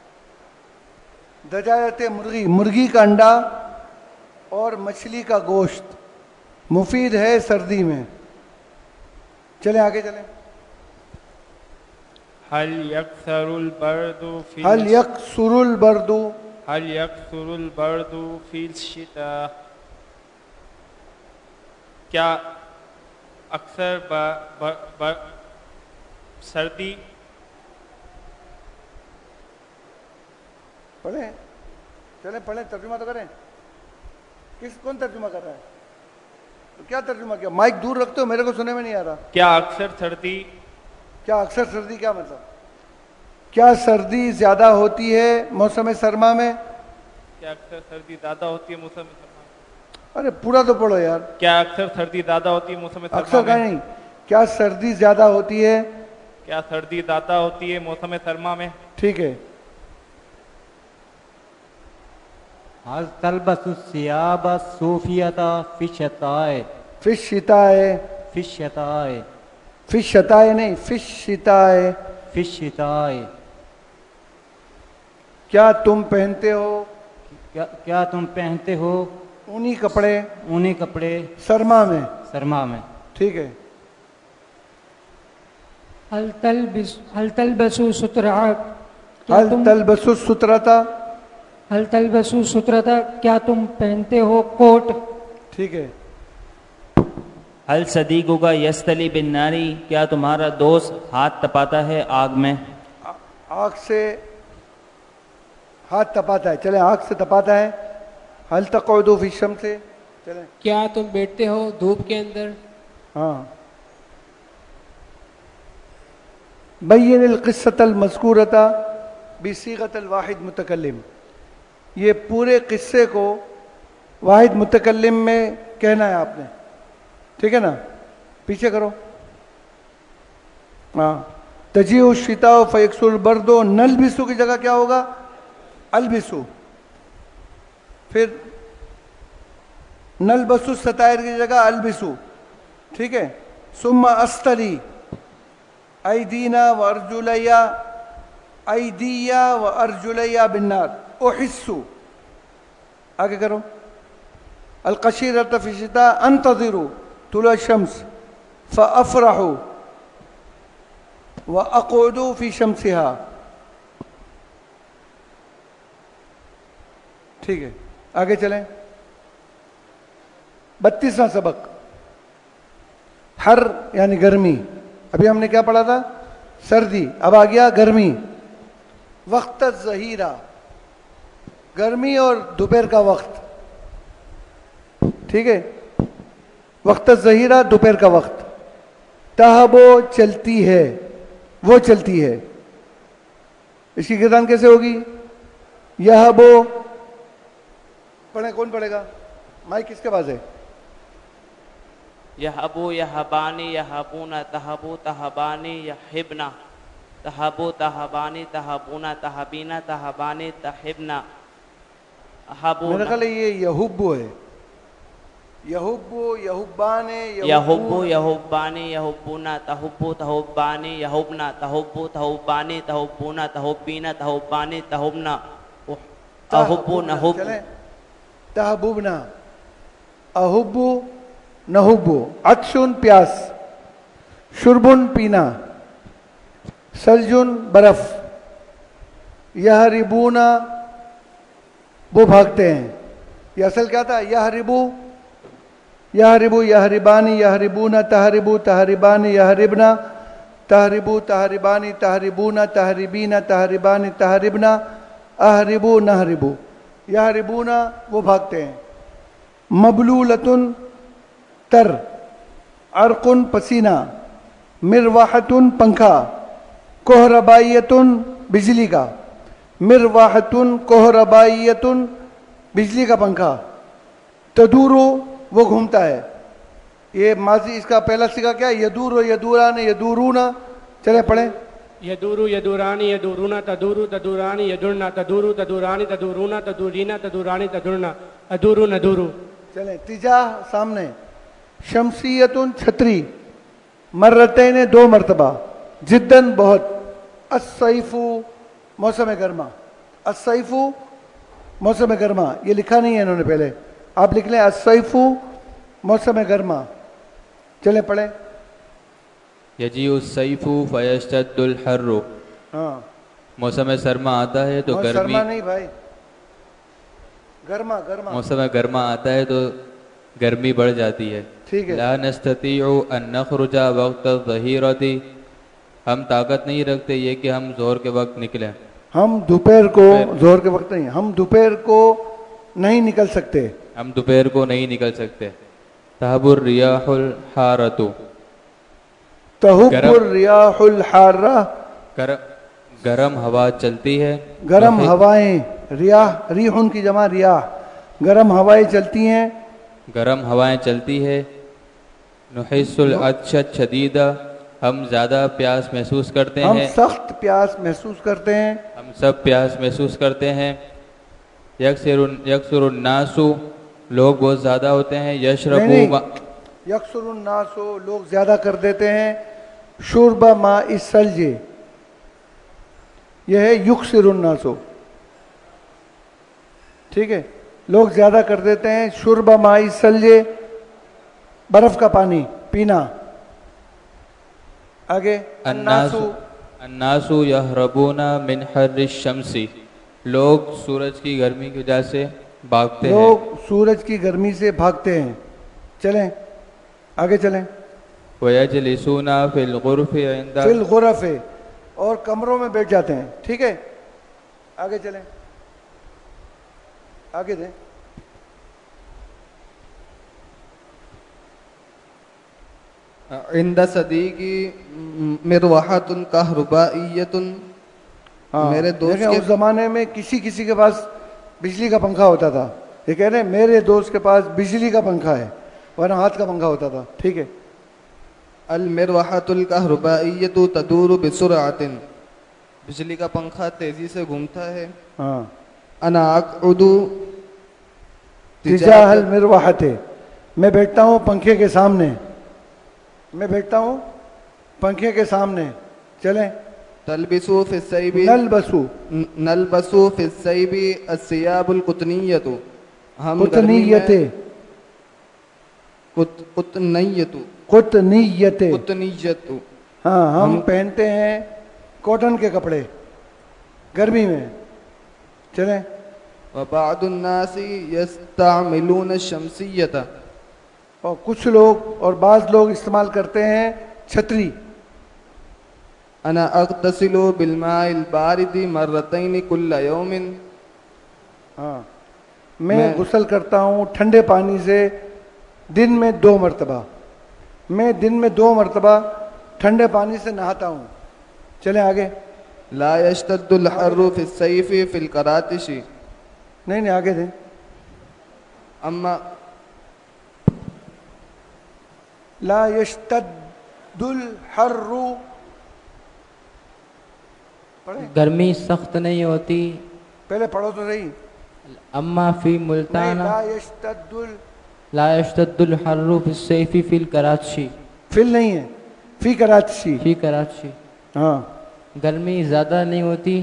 دجاجت مرغی مرغی کا انڈا اور مچھلی کا گوشت مفید ہے سردی میں. چلیں آگے چلیں. هل يكثر البرد في هل يكثر البرد هل يكثر البرد في الشتاء کیا اکثر ب... ب... ب... سردی پڑھیں چلیں پڑھیں ترجمہ تو کریں. کس کون ترجمہ کر رہا ہے؟ تو کیا ترجمہ کیا؟ مائک دور رکھتے ہو میرے کو سنے میں نہیں آ رہا. کیا اکثر سردی کیا اکثر سردی کیا مطلب؟ کیا سردی زیادہ ہوتی ہے موسم سرما میں؟ کیا اکثر سردی زیادہ ہوتی ہے موسم سرما میں؟ ارے پورا تو پڑھو یار. کیا اکثر سردی زیادہ ہوتی ہے موسم سرما اکثر میں؟ کا نہیں. کیا سردی زیادہ ہوتی ہے؟ کیا سردی زیادہ ہوتی ہے موسم سرما میں؟ ٹھیک ہے. هل تلبس الثياب الصوفية في الشتاء فی الشتاء في الشتاء فی الشتاء نہیں فی الشتاء. في الشتاء کیا تم پہنتے ہو کیا, کیا تم پہنتے ہو اونی کپڑے اونی کپڑے سرما میں؟ سرما میں. ٹھیک ہے. هل تلبس هل تلبسوا سترات هل تلبسوا السترة هل تلبسوا سترتا کیا تم پہنتے ہو کوٹ. ٹھیک ہے. هل صدیقک یستلی بالناری کیا تمہارا دوست ہاتھ تپاتا ہے آگ میں؟ آگ سے ہاتھ تپاتا ہے. چلیں آگ سے تپاتا ہے. هل تقعد فی الشمس چلیں. کیا تم بیٹھتے ہو دھوپ کے اندر؟ ہاں. بین القصۃ المذکورۃ بصیغۃ الواحد متکلم. یہ پورے قصے کو واحد متکلم میں کہنا ہے آپ نے. ٹھیک ہے نا. پیچھے کرو. ہاں. تجیء الشتاء فیکثر البرد. نلبسو کی جگہ کیا ہوگا؟ البسو. پھر نلبسو ستائر کی جگہ البسو. ٹھیک ہے. ثم استری ایدینا و ارجلیا ایدیا و ارجلیا بالنار احسو. آگے کرو. القشیرۃ فی الشتاء انتظروا طلوع الشمس فافرحوا واقعدوا فی شمسها. ٹھیک ہے. آگے چلیں. بتیسواں سبق حر یعنی گرمی. ابھی ہم نے کیا پڑھا تھا؟ سردی. اب آ گیا گرمی. وقت الظہیرہ گرمی اور دوپہر کا وقت. ٹھیک ہے. وقت الظہیرہ دوپہر کا وقت. تہبو چلتی ہے وہ چلتی ہے. اس کی گردان کیسے ہوگی؟ یہبو. پڑھیں کون پڑھے گا؟ مائک کس کے پاس ہے؟ یہبو یہبانی یہبونا تہبو تہبانی یحبنا تہبو تہبانی تہبونا تہبینا تہبانی تہبنا. میرا خیال ہے یہ یہبو ہے. یہبو یہبان یہبو یہبانی یہبونا تہبو تہبانی یہبنا تہبو تہبانی تہبونا تہبینا تہبانی تہبنا احبو نحب. تہبوبنا احبو نحبو. عطشن پیاس. شربن پینا. سلجن برف. یہربونا وہ بھاگتے ہیں. یہ اصل کیا تھا؟ یہربو یہربو یہربانی یہربونا تہربو تہربانی یہربنا تہربو تہربانی تہربونا تہربینا تہربانی تہربنا اہربو نہربو. یہربونا وہ بھاگتے ہیں. مبلولتن تر. عرقن پسینہ. مروحتن پنکھا. کہربائیتن बिजली का, मिरवाहतुन कोहरबाइयतुन बिजली का पंखा, तदूरो वो घूमता है। ये माजी इसका पहला सिगा क्या है? यदूर यदूरान यदूरूना। चले पढ़े। यदूरु यदूरानी यदूरूना तदूरु तदूरानी यदुरना तदूरु तदूरानी तदूरूना तदूरीना तदूरानी तदुरना अदूरु नदूरु। चले तीजा सामने, शमसियतुन छतरी, मर्रतैन दो मरतबा, जिद्दन बहुत, अस्सैफु मौसम गर्मा, अस्सैफु मौसम गर्मा। ये लिखा नहीं है इन्होंने पहले, आप लिख लें अस्सैफु मौसम गर्मा। चले पढ़े। यजीउ सैफु फयश्तद्दुल हर्रु, हाँ मौसम सरमा आता है तो गर्मी, शर्मा नहीं भाई, गर्मा गर्मा, मौसम गर्मा आता है तो गर्मी बढ़ जाती है। ठीक है। ला नस्ततीउ अन नखरुजा वक्त ज़हीरती, हम ताकत नहीं रखते ये कि हम जोर के वक्त निकलें, हम दोपहर को, जोर के वक्त नहीं, हम दोपहर को नहीं निकल सकते, हम दोपहर को नहीं निकल सकते। तहबुर रियाहुल हारतु, तहुब्बुर रियाहुल हारा, गर, गरम हवा चलती है, गरम हवाएं, रियाह रिहुन की जमा रियाह, गरम हवाएं चलती हैं, गरम हवाएं चलती है। नुहिस्सुल अत्शद शदीदा, हम ज्यादा प्यास महसूस करते हम हैं, सख्त प्यास महसूस करते हैं, हम सब प्यास महसूस करते हैं। यक्सरुन यक्सरुन नासु, लोग बहुत ज्यादा होते हैं। यशरबु यक्सरुन नासो, लोग ज्यादा कर देते हैं। शुरबा मा इस्सलजे, यह है युक्सिरुन नासो, ठीक है, लोग ज्यादा कर देते हैं। शुरबा मा इस्सलजे, बर्फ का पानी पीना। आगे अन्नासु अन्नासु यहरबूना मिन हर्रि शम्सी, लोग सूरज की गर्मी की वजह से भागते हैं, लोग सूरज की गर्मी से भागते हैं। चलें आगे चलें। वयजलिसूना फिल गुरफि इंदा, फिल गुरफे, और कमरों में बैठ जाते हैं। ठीक है, आगे चलें, आगे दें। इंदा सदीकी मिरवाहतुन कहरुबाइयतुन, मेरे दोस्त के उस जमाने में किसी किसी के पास बिजली का पंखा होता था। ये कह रहे हैं मेरे दोस्त के पास बिजली का पंखा है, वरना हाथ का पंखा होता था। ठीक है। अल मिरवाहतुल कहरुबाइयतु तदूरु बिसुरअतिन, बिजली का पंखा तेजी से घूमता है। हाँ। अना अक़उदु तिजाहल मिरवाहते, मैं बैठता हूँ पंखे के सामने, मैं बैठता हूँ पंखे के सामने। चलें। तलबिसु फिस्सैबी नलबसु नलबसु फिस्सैबी अस्सियाबुल कुतनियतु, हम कुतनियते कुत कुतनियतु कुतनियते कुतनियतु, हाँ, हम, हम पहनते हैं कॉटन के कपड़े गर्मी में। चलें। वबादुन्नासी यस्तअमिलून शमसियता, और कुछ लोग और बाज लोग इस्तेमाल करते हैं छतरी। अना अग़तसिलु बिलमाइल बारिदी मर्रतैन कुल्ल यौमिन, हाँ, मैं गुस्ल करता हूँ ठंडे पानी से दिन में दो मरतबा, मैं दिन में दो मरतबा ठंडे पानी से नहाता हूँ। चलें आगे। ला यश्तद्दुल हर्रु फिस्सैफि फिल करातिशि, नहीं नहीं आगे दें। अम्मा ला यश्तद्दुल हर्रु, गर्मी सख्त नहीं होती, पहले पढ़ो तो सही। अम्मा फी मुल्ताना ला यश्तद्दुल, ला यश्तद्दुल हर्रु फिस्सैफि फिल कराची, फिल नहीं है, फी कराची, फी कराची। हाँ, गर्मी ज़्यादा नहीं होती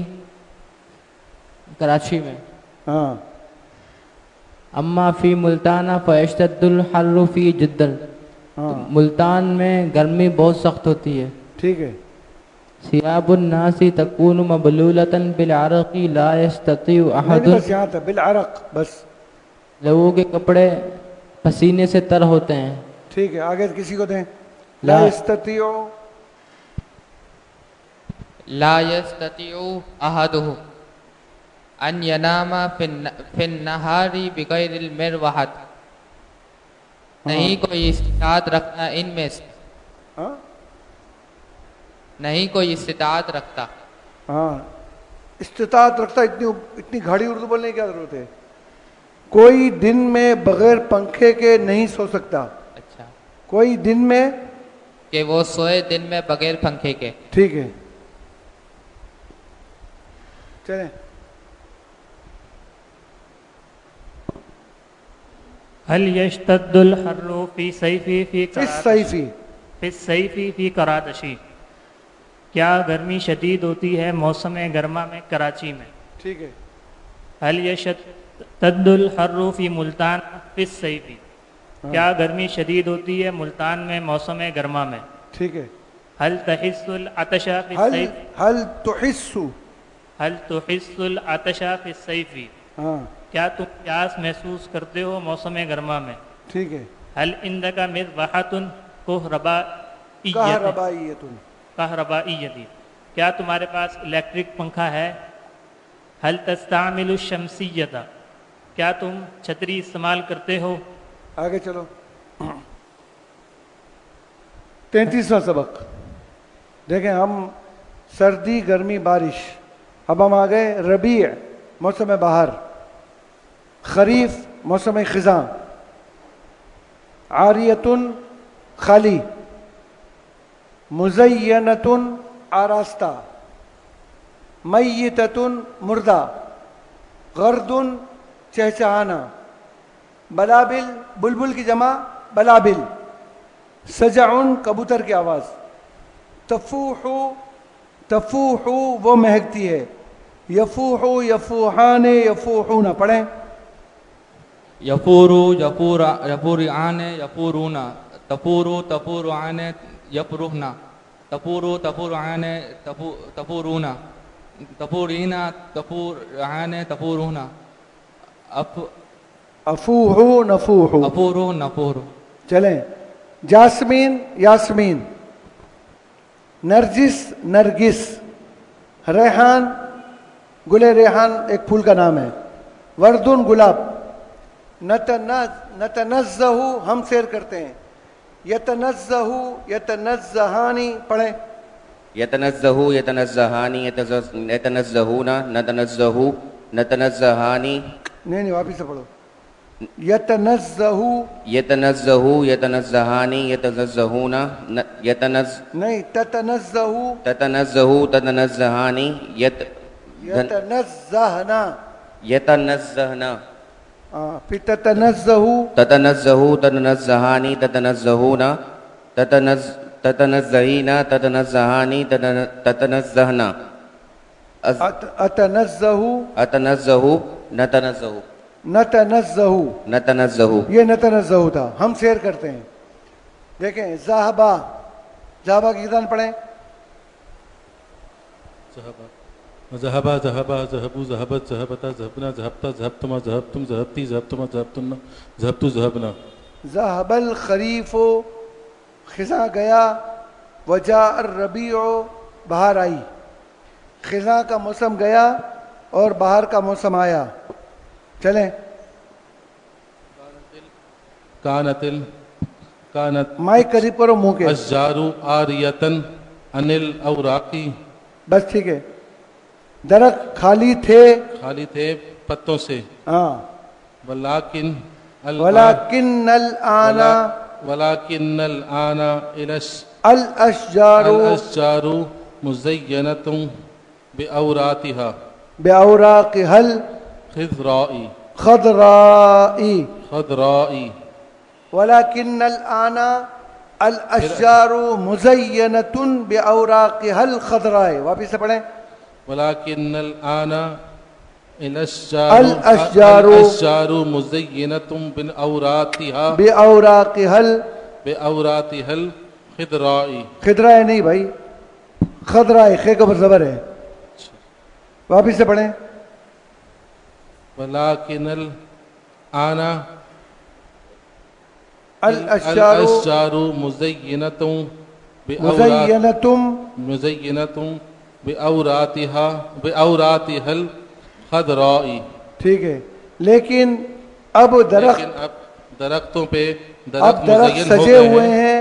कराची में। हाँ। अम्मा फी मुल्ताना फयश्तद्दुल हर्रु फी जिद्दल, हाँ। तो मुल्तान में गर्मी बहुत सख्त होती है। ठीक है। सियाबुन नासी तकूनु मबलूलतन बिल अरक़ी ला यस्ततीउ अहदुन, बस यहाँ तक बिल अरक़, बस लोगों के कपड़े पसीने से तर होते हैं। ठीक है, आगे किसी को दें। ला यस्ततीउ ला यस्ततीउ अहदुहु अन यनामा फिन नहारी बिगैरिल मिरवाहत, नहीं कोई इस्तिताअत रखता इनमें से, हाँ? नहीं कोई इस्तिताअत रखता। हाँ, استطاعت رکھتا اتنی اتنی گھاڑی اردو بولنے کی کیا ضرورت ہے. کوئی دن میں بغیر پنکھے کے نہیں سو سکتا. اچھا کوئی دن میں کہ وہ سوئے دن میں بغیر پنکھے کے. ٹھیک ہے چلیں. هل يشتد الحر في صيفي في فی الصیفی في الصيفي في کراچی؟ کیا گرمی شدید ہوتی ہے موسم گرما میں کراچی میں؟ ٹھیک ہے. هل يشتد الحر في ملتان في الصيفي؟ کیا گرمی شدید ہوتی ہے ملتان میں موسم گرما میں؟ ٹھیک ہے. هل تحس العطش في هل الصيف؟ هل تحس هل تحس العطش في الصيف؟ ہاں کیا تم پیاس محسوس کرتے ہو موسم گرما میں؟ ٹھیک ہے. هل عندك مصباح كهربائي کہربائیۃ کہربائیتی؟ کیا تمہارے پاس الیکٹرک پنکھا ہے؟ هل تستعمل الشمسیۃ؟ کیا تم چھتری استعمال کرتے ہو؟ آگے چلو. تینتیسواں سبق دیکھیں ہم سردی گرمی بارش. اب ہم آ گئے ربیع موسم بہار، خریف موسم خزاں، عاریتن خالی، مزینتن آراستہ، میتتن مردہ، غردن چہچہانا، بلابل بلبل کی جمع بلابل، سجعن کبوتر کی آواز، تفوح تفوح وہ مہکتی ہے، یفوح یفوحان یفوحون. پڑھیں. یفورو یفور یفورعان یفورون، تفورو تفورعان یفرحن، تفورو تفورعان تفورون، تفورینا تفورعان تفورون، افوح نفوح افورو نفور. چلیں. جاسمین یاسمین، نرجس نرگس، ریحان گل ریحان ایک پھول کا نام ہے، وردن گلاب، نتنزہ ہم سیر کرتے ہیں، یتنزہ یتنزہانی. پڑھیں. یتنزہ یتنزہانی یتنزہون نتنزہ نتنزہانی. نہیں نہیں واپس سے پڑھو. یتنزہ یتنزہ یتنزہانی یتنزہون یتنز نہیں تتنزہ تتنزہ تتنزہانی یت یتنزہنا یتنزہنا. پھر تتنزہ تتنزہ تتنزہانی تتنزہون تتنز تتنزہین تتنزہانی تتنزہنا. اتنزہ اتنزہ نتنزہ نتنزہ نتنزہ. یہ نتنزہ تھا ہم سیر کرتے ہیں. دیکھیں ذہبا ذہبا کی گردان پڑھیں. ذهبا ذهبا ذهبوا ذهبت ذهبتا ذهبنا ذهبتا ذهبتما ذهبتم ذهبتي ذهبتما ذهبتن ذهبتوا ذهبنا. ذهب الخریف خزاں گیا، وجاء الربیع بہار آئی. خزاں کا موسم گیا اور بہار کا موسم آیا. چلیں. كانت ال كانت مائک قریب کرو منہ کے. الاشجار عاریۃ عن الاوراق. بس ٹھیک ہے. درخت خالی تھے خالی تھے پتوں سے. ہاں. ولكن ولكن الآن ولكن الآن الاشجار الاشجار مزينة بأوراتها بأوراقها الخضراء خضراء خضراء. ولكن الآن الاشجار مزينة بأوراقها الخضراء. واپس سے پڑھیں. ولكن الآن الاشجار الاشجار الاشجار مزينة بأوراتها بأوراقها بأوراتها الخضراء. خضراء نہیں بھائی، خضراء خے کا زبر ہے. واپس سے پڑھیں. ولكن الآن الاشجار الاشجار مزينة مزينة مزينة بأوراتها بأوراتها الخضراء. ٹھیک ہے. لیکن اب درخت لیکن اب درختوں پہ درخت اب درخت مزین ہو سجے گئے ہوئے ہیں،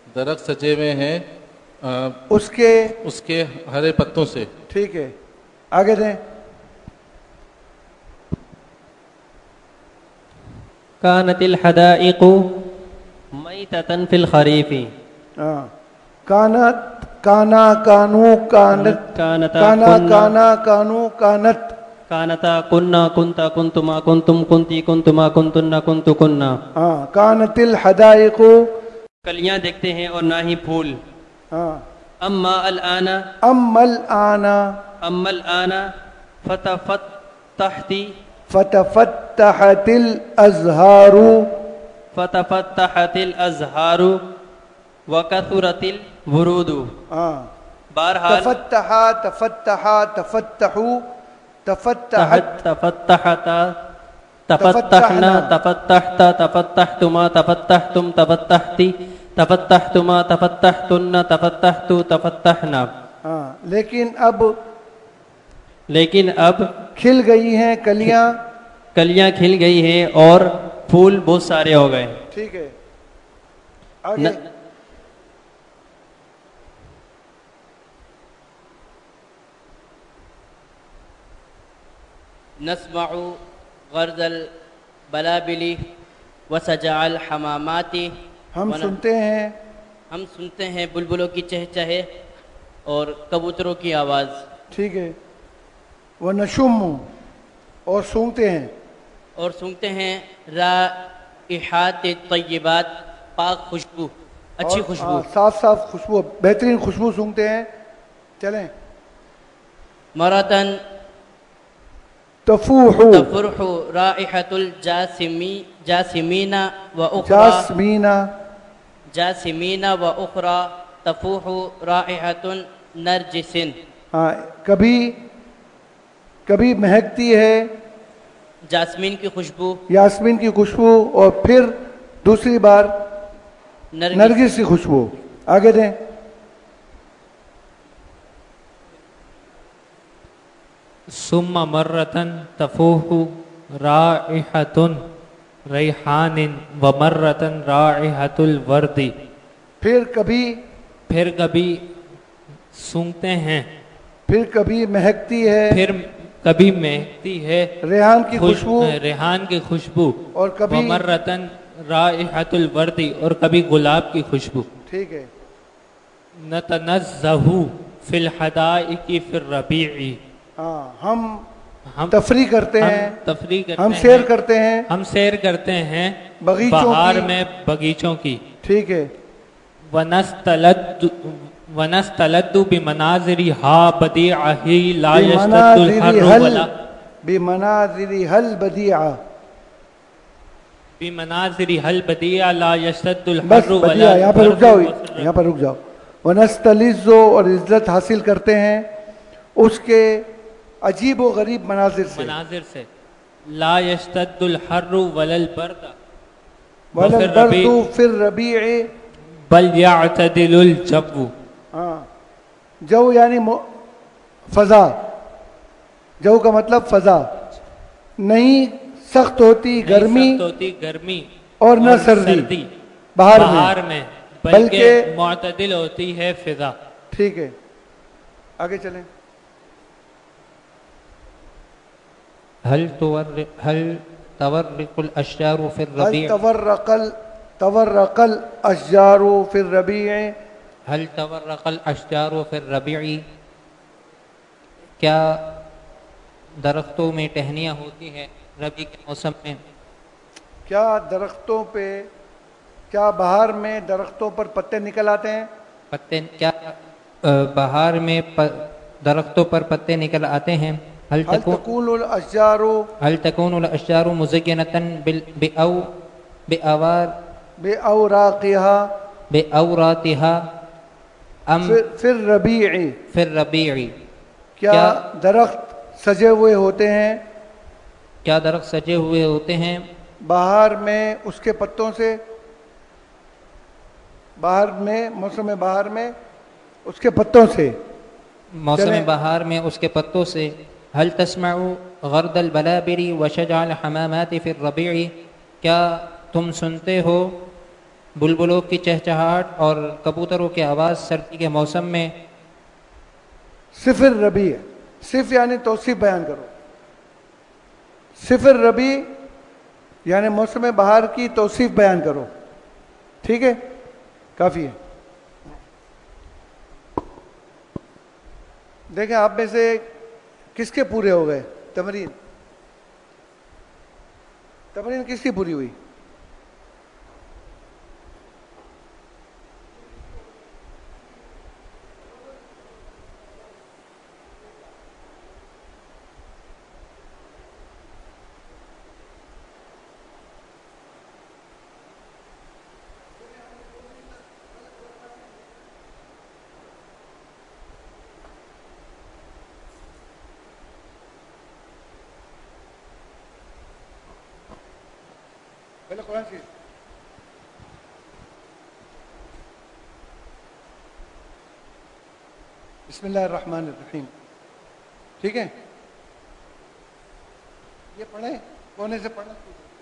درخت سجے ہوئے ہیں اس کے اس کے ہرے پتوں سے. ٹھیک ہے. آگے دیں. كانت الحدائق ميتة في الخريف. ہاں کانت کانا کانو کانت كانتا کانا كنا کانا کانو کانت كانتا كنا كنتا كنتما كنتم كنتي كنتما كنتن كنت كنا. ہاں کانت الحدائق. کلیاں دیکھتے ہیں اور نہ ہی پھول. ہاں اما الآن اما الآن اما الآن فتفتحتی فتفتحت الازہار فتفتحت الازہار وکثرت الورود. ہاں بہرحال تفتحا تفتحا تفتحو تفتحت تفتحت تفتحنا تفتحت تفتحتما تفتحتم تفتحتی تفتحتما تفتحتن تفتحتو تفتحنا. ہاں لیکن اب لیکن اب کھل گئی ہیں کلیاں کلیاں کھل گئی ہیں اور پھول بہت سارے ہو گئے. ٹھیک ہے آگے. نسمع غرز البلابل وسجع الحمامات. ہم سنتے ہیں ہم سنتے ہیں بلبلوں کی چہچہے اور کبوتروں کی آواز. ٹھیک ہے. ونشم اور سونگتے ہیں اور سونگتے ہیں رائحات طیبات پاک خوشبو اچھی خوشبو صاف صاف خوشبو بہترین خوشبو سونگتے ہیں. چلیں. مرتن تفوح تفرح رائحة الجاسمی جاسمین و اخرى جاسمین جاسمین و اخرى تفوح رائحة نرجس. ہاں کبھی کبھی مہکتی ہے جاسمین کی خوشبو یاسمین کی خوشبو اور پھر دوسری بار نرگس, نرگس کی خوشبو. آگے دیں. ثم مرتن تفوح رائحة ریحان ومرتن رائحة الورد. پھر کبھی پھر کبھی سونگتے ہیں پھر کبھی مہکتی ہے پھر کبھی مہکتی ہے ریحان کی خوشبو ریحان کی خوشبو اور کبھی ومرتن رائحة الورد اور کبھی گلاب کی خوشبو. ٹھیک ہے. نتنزہ فی الحدائق فی الربیع. ہاں ہم ہم تفریح کرتے ہیں تفریح کرتے ہم ہیں سیر کرتے ہیں ہم سیر کرتے ہیں بغیچوں بہار کی میں بغیچوں کی. ٹھیک ہے. ونستلد ونستلد بمناظرها بدیعہ لا یشتد الحر ولا بمناظرها البدیعہ بمناظرها البدیعہ لا یشتد بس الحر ولا. بدیعہ یہاں پہ رک جاؤ یہاں پہ رک جاؤ. ونستلذ اور عزت حاصل کرتے ہیں اس کے عجیب و غریب مناظر سے مناظر سے. لا یشتد الحر ولا البرد ولا البرد فی الربیع بل یعتدل الجو. ہاں جو یعنی فضا جو کا مطلب فضا نہیں سخت ہوتی گرمی سخت ہوتی گرمی اور نہ سردی بہار بہار میں بلکہ معتدل ہوتی ہے فضا. ٹھیک ہے آگے چلیں. هل تورق هل تورق الاشجار في هل الربيع تورق ال تورق الاشجار في الربيع هل تورق الاشجار في الربيع کیا درختوں میں ٹہنیاں ہوتی ہیں ربیع کے موسم میں؟ کیا درختوں پہ کیا بہار میں درختوں پر پتے نکل آتے ہیں؟ پتے کیا بہار میں درختوں پر پتے نکل آتے ہیں؟ هل تكون الاشجار هل تكون الاشجار مزينة بأو بأوار بأوراقها بأوراتها ام في الربيع في الربيع کیا درخت سجے ہوئے ہوتے ہیں؟ کیا درخت سجے ہوئے ہوتے ہیں بہار میں اس کے پتوں سے؟ بہار میں موسم بہار میں اس کے پتوں سے موسم بہار میں اس کے پتوں سے. هل تسمع غرد البلابر وشجع الحمامات في الربيع کیا تم سنتے ہو بلبلوں کی چہچہاٹ اور کبوتروں کی آواز سردی کے موسم میں؟ صفر ربیع صف یعنی توصیف بیان کرو. صفر ربی یعنی موسم بہار کی توصیف بیان کرو. ٹھیک ہے, کافی ہے. دیکھیں آپ میں سے کس کے پورے ہو گئے تمرین؟ تمرین کس کی پوری ہوئی؟ پہلے قرآن شریف. بسم اللہ الرحمن الرحیم. ٹھیک ہے, یہ پڑھیں, کونے سے پڑھنا.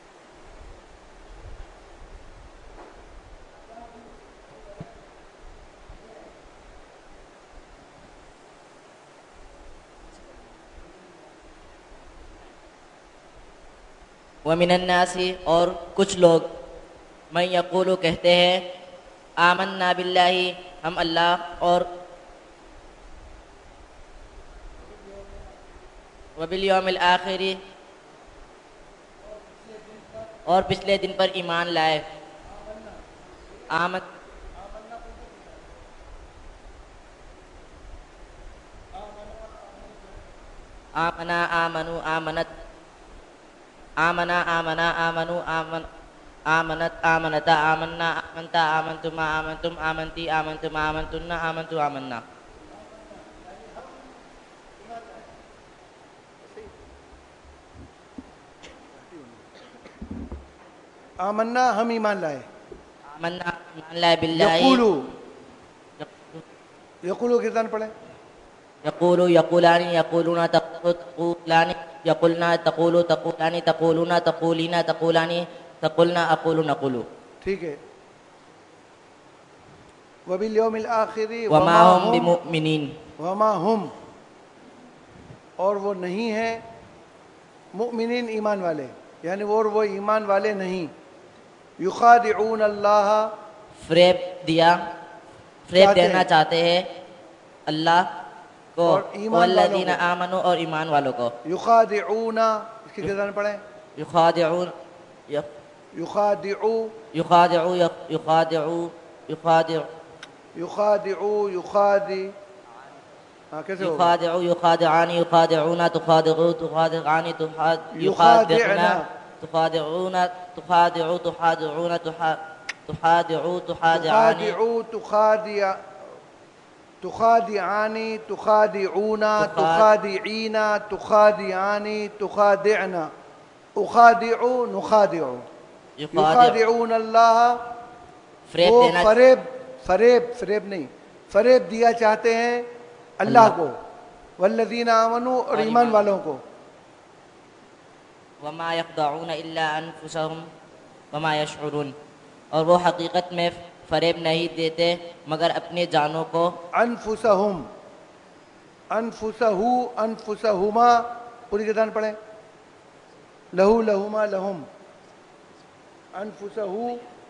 وَمِنَ النَّاسِ اور کچھ لوگ میں یقولو کہتے ہیں آمنا باللہ ہم اللہ اور وبالیوم الآخر اور پچھلے دن پر ایمان لائے. آمن آمنا آمنو آمنت آمنا آمنا آمنو آمن آمنت آمنتا آمنا آمنتا آمنتم آمنتم آمنتی آمنتم آمنتن آمنتو آمنا. آمنا ہم ایمان لائے. آمنا ایمان لائے باللہ. یقولو یقولو کتنا پڑھیں؟ یقولو یقولانی یقولون تقولانی یقولنا تقولو تقولانی تقولون تقولینا تقولانی تقولنا اقولو نقولو. ٹھیک ہے. وبالیوم الآخر وما هم بمؤمنین وما هم اور وہ نہیں ہیں مؤمنین ایمان والے, یعنی وہ وہ ایمان والے نہیں. یخادعون اللہ فریب دیا فریب دینا چاہتے ہیں اللہ کو, والذین آمنوا اور ایمان والوں کو. یخادعون اس کی کتنا پڑھیں؟ یخادعون یخادعو یخادعو یخادعو یخادعو یخادعو یخادی ہاں کیسے ہوگا؟ یخادعو یخادعانی یخادعون تخادعو تخادعانی یخادعنا تخادعون تخادعو تخادعون تخادعو تخادعانی تخادع تخادعانی تخادعون تخادعین تخادعانی تخادعنا اخادعو نخادعو. یخادعون اللہ وہ فریب فریب فریب نہیں فریب دیا چاہتے ہیں اللہ کو, والذین آمنوا اور ایمان والوں کو. وما یخدعون الا انفسهم وما یشعرون اور وہ حقیقت میں فریب نہیں دیتے مگر اپنے جانوں کو. انفسهم انفسہو انفسہما پوری کتان پڑھیں. لہو لہما لہم انفسہو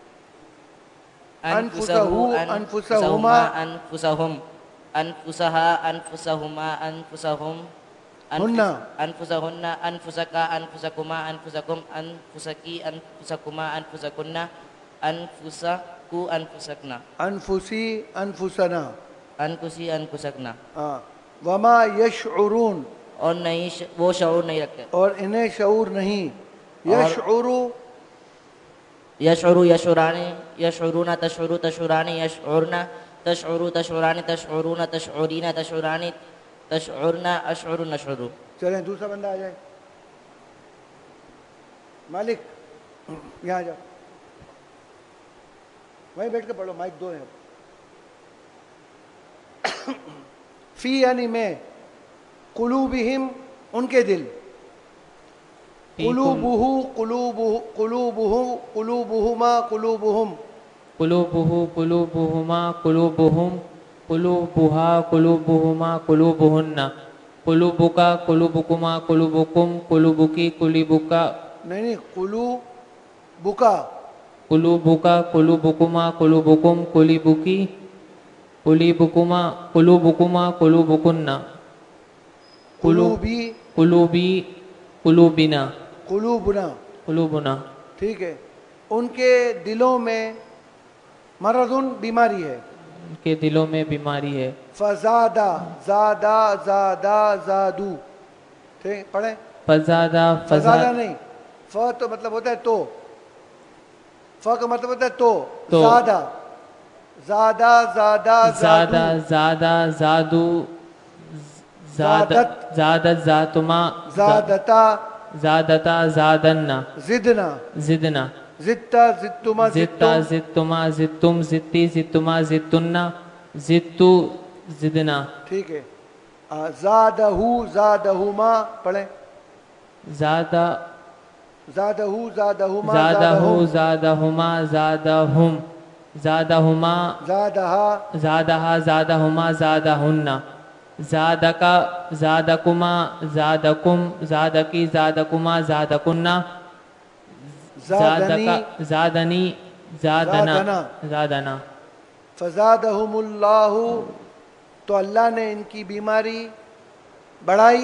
انفسہو انفسہما انفسہم انفسہا انفسہما انفسہم انفسہن انفسکا انفسکما انفسکم انفسکی انفسکما انفسکن انفسکو انفسکنا انفسی انفسنا انفسی انفسکنا. وما یشعرون اور نہیں وہ شعور نہیں رکھتے اور انہیں شعور نہیں. یشعرو یشعرو یشعرانی یشعرون تشعرو تشعرانی یشعرن تشعرو تشعرانی تشعرون تشعرین تشعرانی تشعرن اشعر نشعر. چلیں دوسرا بندہ آ جائے. مالک یہاں جاؤ, وہیں بیٹھ کے پڑھو, مائک دو ہیں. فی یعنی میں, قلوبہم ان کے دل, قلوبہ قلوبہ قلوبہ قلوبہما قلوبہم قلوبہ قلوبہما قلوبہم قلوبہا قلوبہما قلوبہن कुलुबुका कुलुबुकुमा कुलुबुकुम कुलुबुकी कुलिबुका नहीं नहीं कुलू बुका कुलुबुका कुलुबुकुमा कुलुबुकुम कुलिबुकी कुलिबुकुमा कुलुबुकुमा कुलुबुकुन्ना कुलूबी कुलूबी कुलूबिना कुलूबना कुलूबना। ठीक है। उनके दिलों में मरदुन बीमारी है, उनके दिलों में बीमारी है। फजादा जादा जादा जादू, ठीक पढ़े। फजादा फजादा नहीं, फ तो मतलब होता है तो, फ का मतलब होता है तो, तो जादा जादा जादा जादा जादा जादू जादत जादत जातुमा जादता जादता जादन्ना जिदना जिदना जित्ता जित्तुमा जित्ता जित्तुमा जित्तुम जित्ती जित्तुमा जित्तुन्ना जित्तु जिदना। ठीक है। ज़ादहू ज़ादहुमा पढ़े। ज़ादा ज़ादहू ज़ादहुमा ज़ादहू ज़ादहुमा ज़ादहुम ज़ादहुमा ज़ादहा ज़ादहा ज़ादहुमा ज़ादहुन्ना ज़ादका ज़ादकुमा ज़ादकुम ज़ादकी ज़ादकुमा ज़ादकुन्ना ज़ादका ज़ादनी ज़ादना ज़ादना। फ़ज़ादहुमुल्लाहु, तो अल्लाह ने इनकी बीमारी बढ़ाई,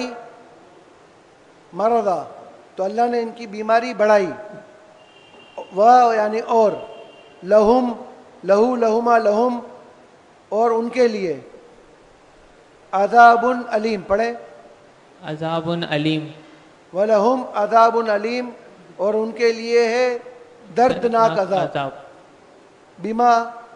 मरदा तो अल्लाह ने इनकी बीमारी बढ़ाई, वह यानी और, लहुम लहू लहुमा लहुम और उनके लिए, अज़ाबुन अलीम पढ़े। अज़ाबुन अलीम वलहुम अज़ाबुन अलीम और उनके लिए है दर्दनाक अज़ाब। बिमा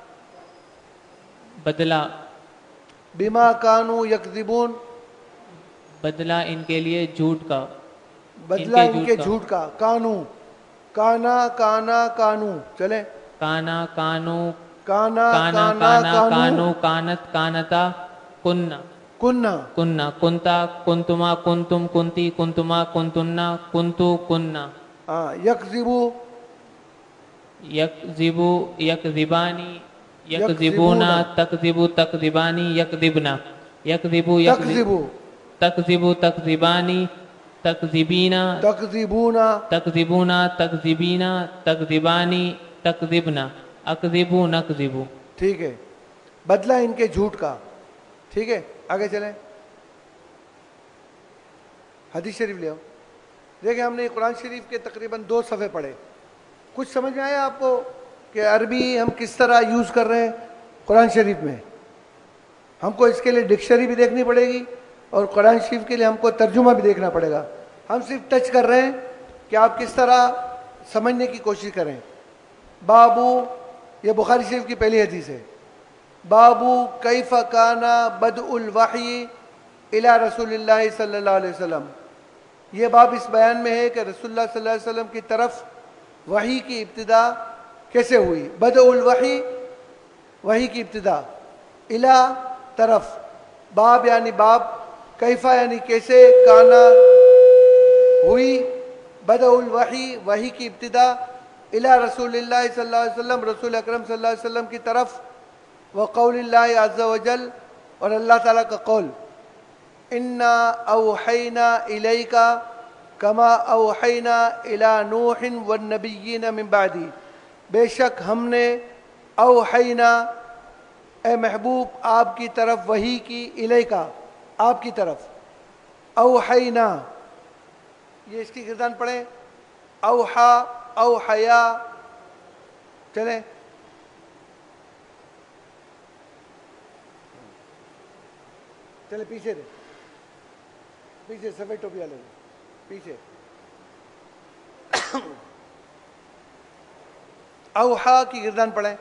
बदला बिमा कानू यकज़िबून, बदला इनके लिए झूठ का, बदला इनके झूठ का। कानू काना काना कानू चले। काना कानू काना काना काना कानू कानत कानता कुन्ना कुन्ना कुन्ना कुंता कुंतुमा कुंतुम कुंती कुंतुमा कुंतुन्ना कुंतु कुन्ना। यकज़िबू यकज़िबू यकज़िबानी यकज़िबूना तकज़िबू तकज़िबानी यकज़िबना यकज़िबू तकज़िबू तकज़िबू तकज़िबानी तकज़िबीना तकज़िबूना तकज़िबूना तकज़िबीना तकज़िबानी तकज़िबना अकज़िबू नकज़िबू। ठीक है। बदला इनके झूठ का। ठीक है, आगे चलें। हदीस शरीफ ले आओ। देखिए हमने कुरान शरीफ के तकरीबन दो सफ़े पढ़े। कुछ समझ में आया आपको कि अरबी हम किस तरह यूज़ कर रहे हैं कुरान शरीफ में? हमको इसके लिए डिक्शनरी भी देखनी पड़ेगी और कुरान शरीफ के लिए हमको तर्जुमा भी देखना पड़ेगा। हम सिर्फ टच कर रहे हैं कि आप किस तरह समझने की कोशिश करें। बाबू, ये बुखारी शरीफ की पहली हदीस है। बाबू कैफ़ काना बदउल वही इला रसूलिल्लाह सल्लल्लाहु अलैहि वसल्लम। ये बाब इस बयान में है कि रसूलुल्लाह सल्लल्लाहु अलैहि वसल्लम की तरफ वही की इब्तिदा कैसे हुई। बदउल वही, वही की इब्तिदा, इला तरफ, बाब यानी बाब, कैफा यानी कैसे, काना हुई, बदउल वही, वही की इब्तिदा, इला रसूलिल्लाह सल्लल्लाहु अलैहि वसल्लम, रसूल अकरम सल्लल्लाहु अलैहि वसल्लम की तरफ, व कौलिल्लाहि अज़्ज़ा व जल, और अल्लाह ताला का कौल, इन्ना औहैना इलैका कमा औहैना इला नूहिन वन्नबिय्यीन मिन बादी। बेशक हमने औहैना, ए महबूब आपकी तरफ वही की, इलैका आपकी तरफ, औहैना ये इसकी गिरदान पढ़े, औहा औहया। चले चले पीछे दे, पीछे सफेद टोपी वाले पीछे। औहा की गिरदान पढ़े।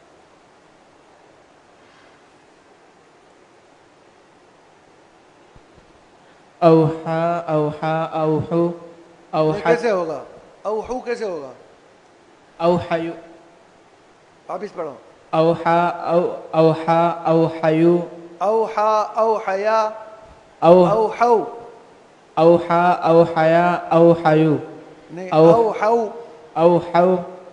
औहा औहा औहु औहा कैसे होगा? औहू कैसे होगा? औहयु, वापिस पढ़ो। औहा औहा औहयु औहा औहया औहौ औहा औहया औहयु औहौ औहौ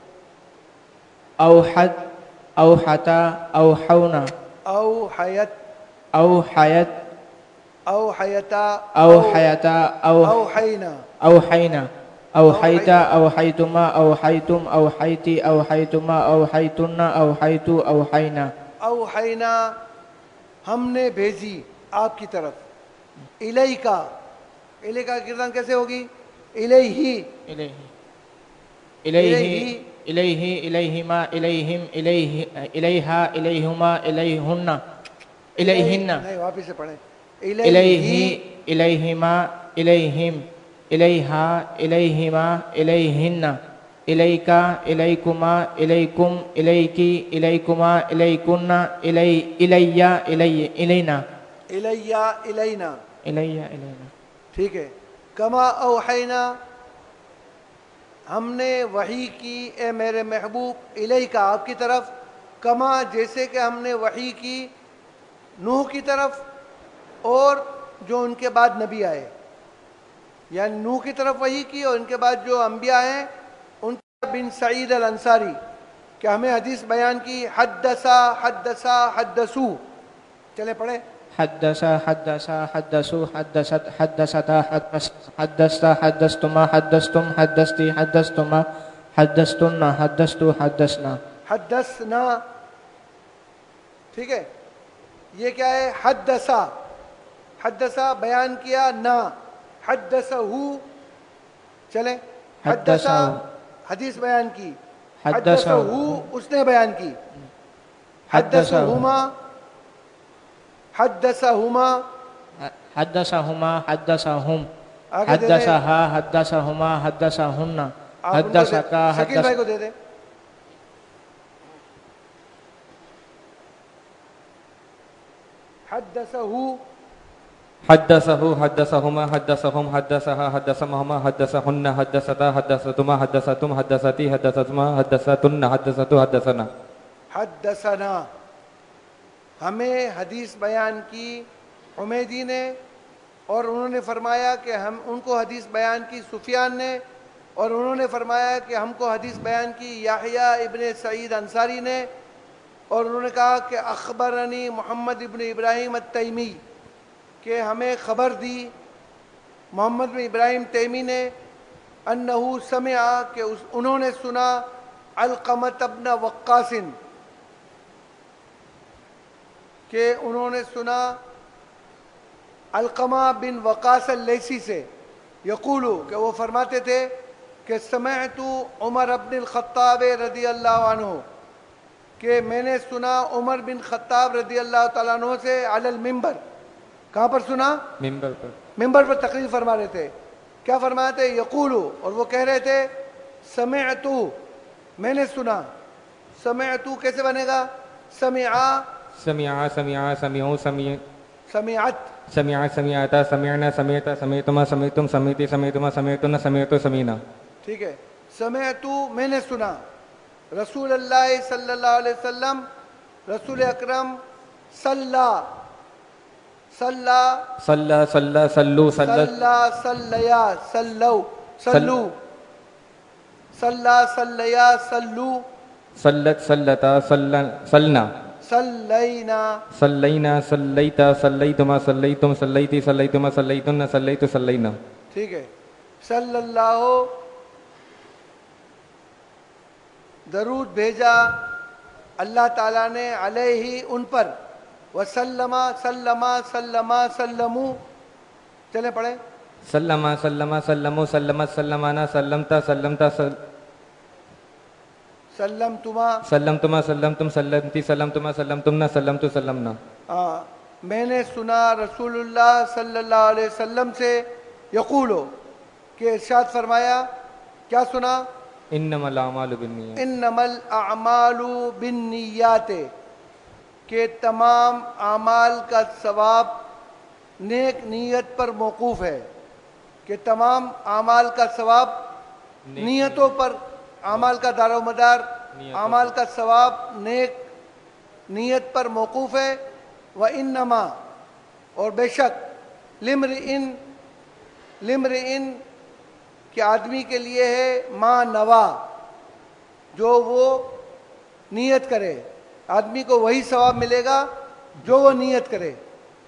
औहद औहता औहौना औहयत औहयत اوحیتا اوحیتا او اوحینا اوحینا اوحیتا اوحیتما اوحیتم اوحیتی اوحیتما اوحیتن اوحیتو اوحینا اوحینا ہم نے بھیجی آپ کی طرف الیکا الیکا کردان کیسے ہوگی الیہی الیہ الیہ الیہ الیہما الیہم الیہ الیہا الیہما الیہن الیہن نہیں واپس سے پڑھیں الیہ الیہما الیہم الیہا الیہما الیہن الیکا الیکما الیکم الیکی الیکما الیکن الی الیہ الی الینا الیہ الینا الیہ الینا ٹھیک ہے. کما اوحینا ہم نے وحی کی اے میرے محبوب الیکا آپ کی طرف کما جیسے کہ ہم نے وحی کی نوح کی طرف اور جو ان کے بعد نبی آئے, یعنی نوح کی طرف وحی کی اور ان کے بعد جو انبیاء ہیں ان بن سعید الانصاری کہ ہمیں حدیث بیان کی حدثا حدثا حدثو. چلے پڑھیں حدثا حدثا حدثو حدثت حدثتا حدثتا حدثتما حدثتم حدثتی حدثتما حدثتن حدثتو حدثنا حدثنا. ٹھیک ہے, یہ کیا ہے حدثا حدثا بیان کیا نا حدثہو. چلیں حدثا حدیث بیان کی حدثہو اس نے بیان کی حدثہما حدثہما حدثہما حدثہم حدثہا حدثہما حدثہن حدثکا شکیل بھائی کو دے دیں. حدثہو حدثہو حدثہما حدثہم حدثہا حدثہما حدثہن حدثتا حدثتما حدثتم حدثتی حدثتما حدثتن حدثتو حدثنا. حدثنا ہمیں حدیث بیان کی حمیدی نے اور انہوں نے فرمایا کہ ہم ان کو حدیث بیان کی سفیان نے اور انہوں نے فرمایا کہ ہم کو حدیث بیان کی یحییٰ ابن سعید انصاری نے اور انہوں نے کہا کہ اخبرنی محمد ابن ابراہیم التیمی کہ ہمیں خبر دی محمد بن ابراہیم تیمی نے انہو سمع کہ انہوں نے سنا علقمۃ ابن وقاص کہ انہوں نے سنا علقمہ بن وقاص اللیثی سے یقولو کہ وہ فرماتے تھے کہ سمعت عمر بن الخطاب رضی اللہ عنہ کہ میں نے سنا عمر بن خطاب رضی اللہ تعالیٰ عنہ سے علی المنبر. کہاں پر سنا؟ منبر پر. منبر پر تقریر فرما رہے تھے. کیا فرماتے تھے؟ یقولو, اور وہ کہہ رہے تھے سمعتو میں نے سنا. سمعتو کیسے بنے گا؟ سمعا سمعا سمعا سمعو سمع سمعت سمعا سمعتا سمعنا سمعتا سمعتما سمعتم سمعتی سمعتما سمعتن سمعتو سمعنا. ٹھیک ہے. سمعتو میں نے سنا رسول اللہ صلی اللہ علیہ وسلم رسول اکرم صلی صلی صلی صلی صلو صلی صلیا صلو صلو صلی صلیا صلو صلت صلتا صلنا صلینا صلینا صلیتا صلیتما صلیتم صلیتی صلیتما صلیتن صلیتو صلینا. ٹھیک ہے. صلی اللہ درود بھیجا اللہ تعالیٰ نے علیہ ان پر وسلما سلما سلما سلمو. چلیں پڑھیں سلما سلما سلمو سلمت سلمانا سلمتا سلمتا سلمتما سلمتما سلمتم سلمتی سلمتما سلمتم سلمتو سلمنا. میں نے سنا رسول اللہ صلی اللہ علیہ وسلم سے یقولو کہ ارشاد فرمایا. کیا سنا؟ انما الاعمال بالنیات انما الاعمال بالنیات کہ تمام اعمال کا ثواب نیک نیت پر موقوف ہے. کہ تمام اعمال کا ثواب نیتوں پر, اعمال کا دار و مدار اعمال کا ثواب نیک نیت پر موقوف ہے. وانما اور بے شک لمرئن لمرئن کہ آدمی کے لیے ہے ما نوا جو وہ نیت کرے. آدمی کو وہی ثواب ملے گا جو وہ نیت کرے.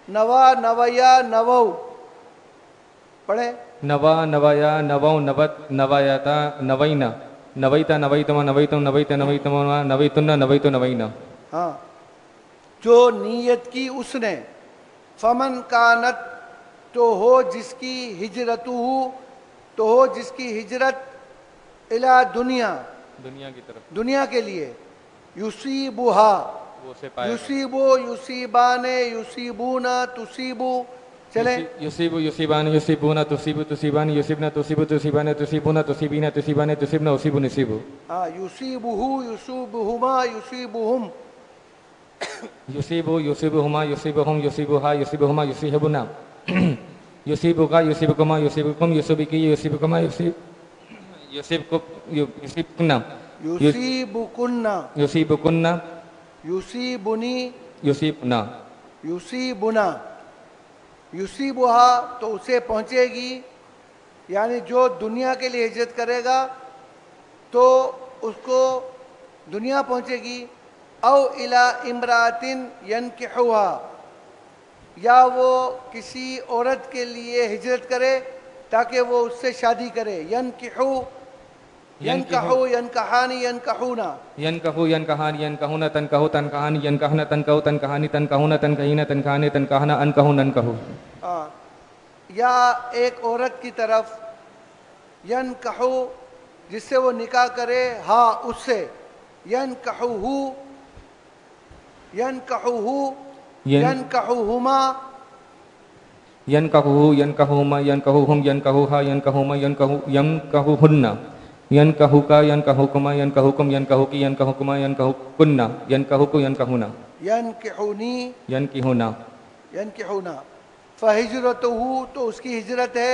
नवा नवया नवौ पढ़े नवा नवाया नवौ नवत नवायाता नवैना नवैता नवैतमा नवैतम नवैता नवैतमा नवैतुन्ना नवैतु नवैना। हाँ, जो नीयत की उसने, फमन कानत तो हो जिसकी हिजरतु तो हो जिसकी हिजरत इला दुनिया दुनिया की तरफ दुनिया के लिए, युसीबुहा वो से पाएगा। युसीबो युसीबाने युसीबूना तुसीबू चले युसीबु युसीबान युसीबूना तुसीबु तुसीबान युसीबना तुसीबु तुसीबाने तुसीबूना तुसीबीना तुसीबाने तुसीबना उसीबु निसीबु। हाँ, युसीबुहु युसीबुहुमा युसीबुहुम युसीबु युसीबुहुमा युसीबुहुम युसीबुहा युसीबुहुमा युसीबुना युसीबुका युसीबुकुमा युसीबुकुम युसीबिकी युसीबुकुमा युसीब युसीबकु युसीबकुन्ना युसीबुकुन्ना युसीबुकुन्ना युसीबुनी युसीबना युसीबुना युसीबुहा तो उसे पहुंचेगी, यानी जो दुनिया के लिए हिजरत करेगा तो उसको दुनिया पहुंचेगी। औ इला इमरातिन यनकिहुहा, या वो किसी औरत के लिए हिजरत करे ताकि वो उससे शादी करे। यनकिहु यनकहु यनकहानी यनकहुना यनकहु यनकहानी यनकहुना तनकहु तनकहानी यनकहना तनकहु तनकहानी तनकहुना तनकहीना तनकहानी तनकहना अनकहु ननकहु। हाँ, या एक औरत की तरफ यनकहु जिससे वो निकाह करे, हाँ उससे यनकहुहु यनकहुहु यनकहुहुमा यनकहुहु यनकहुहुमा यनकहुहुम यनकहुहा यनकहुमा यनकहु यनकहुहुन्ना यनकहुका यनकहुकुमा यनकहुकुम यनकहुकी यनकहुकुमा यनकहुकुन्ना यनकहुकु यनकहुना यनकिहुनी यनकिहुना यनकिहुना। फहिजरतुहु तो उसकी हिजरत है,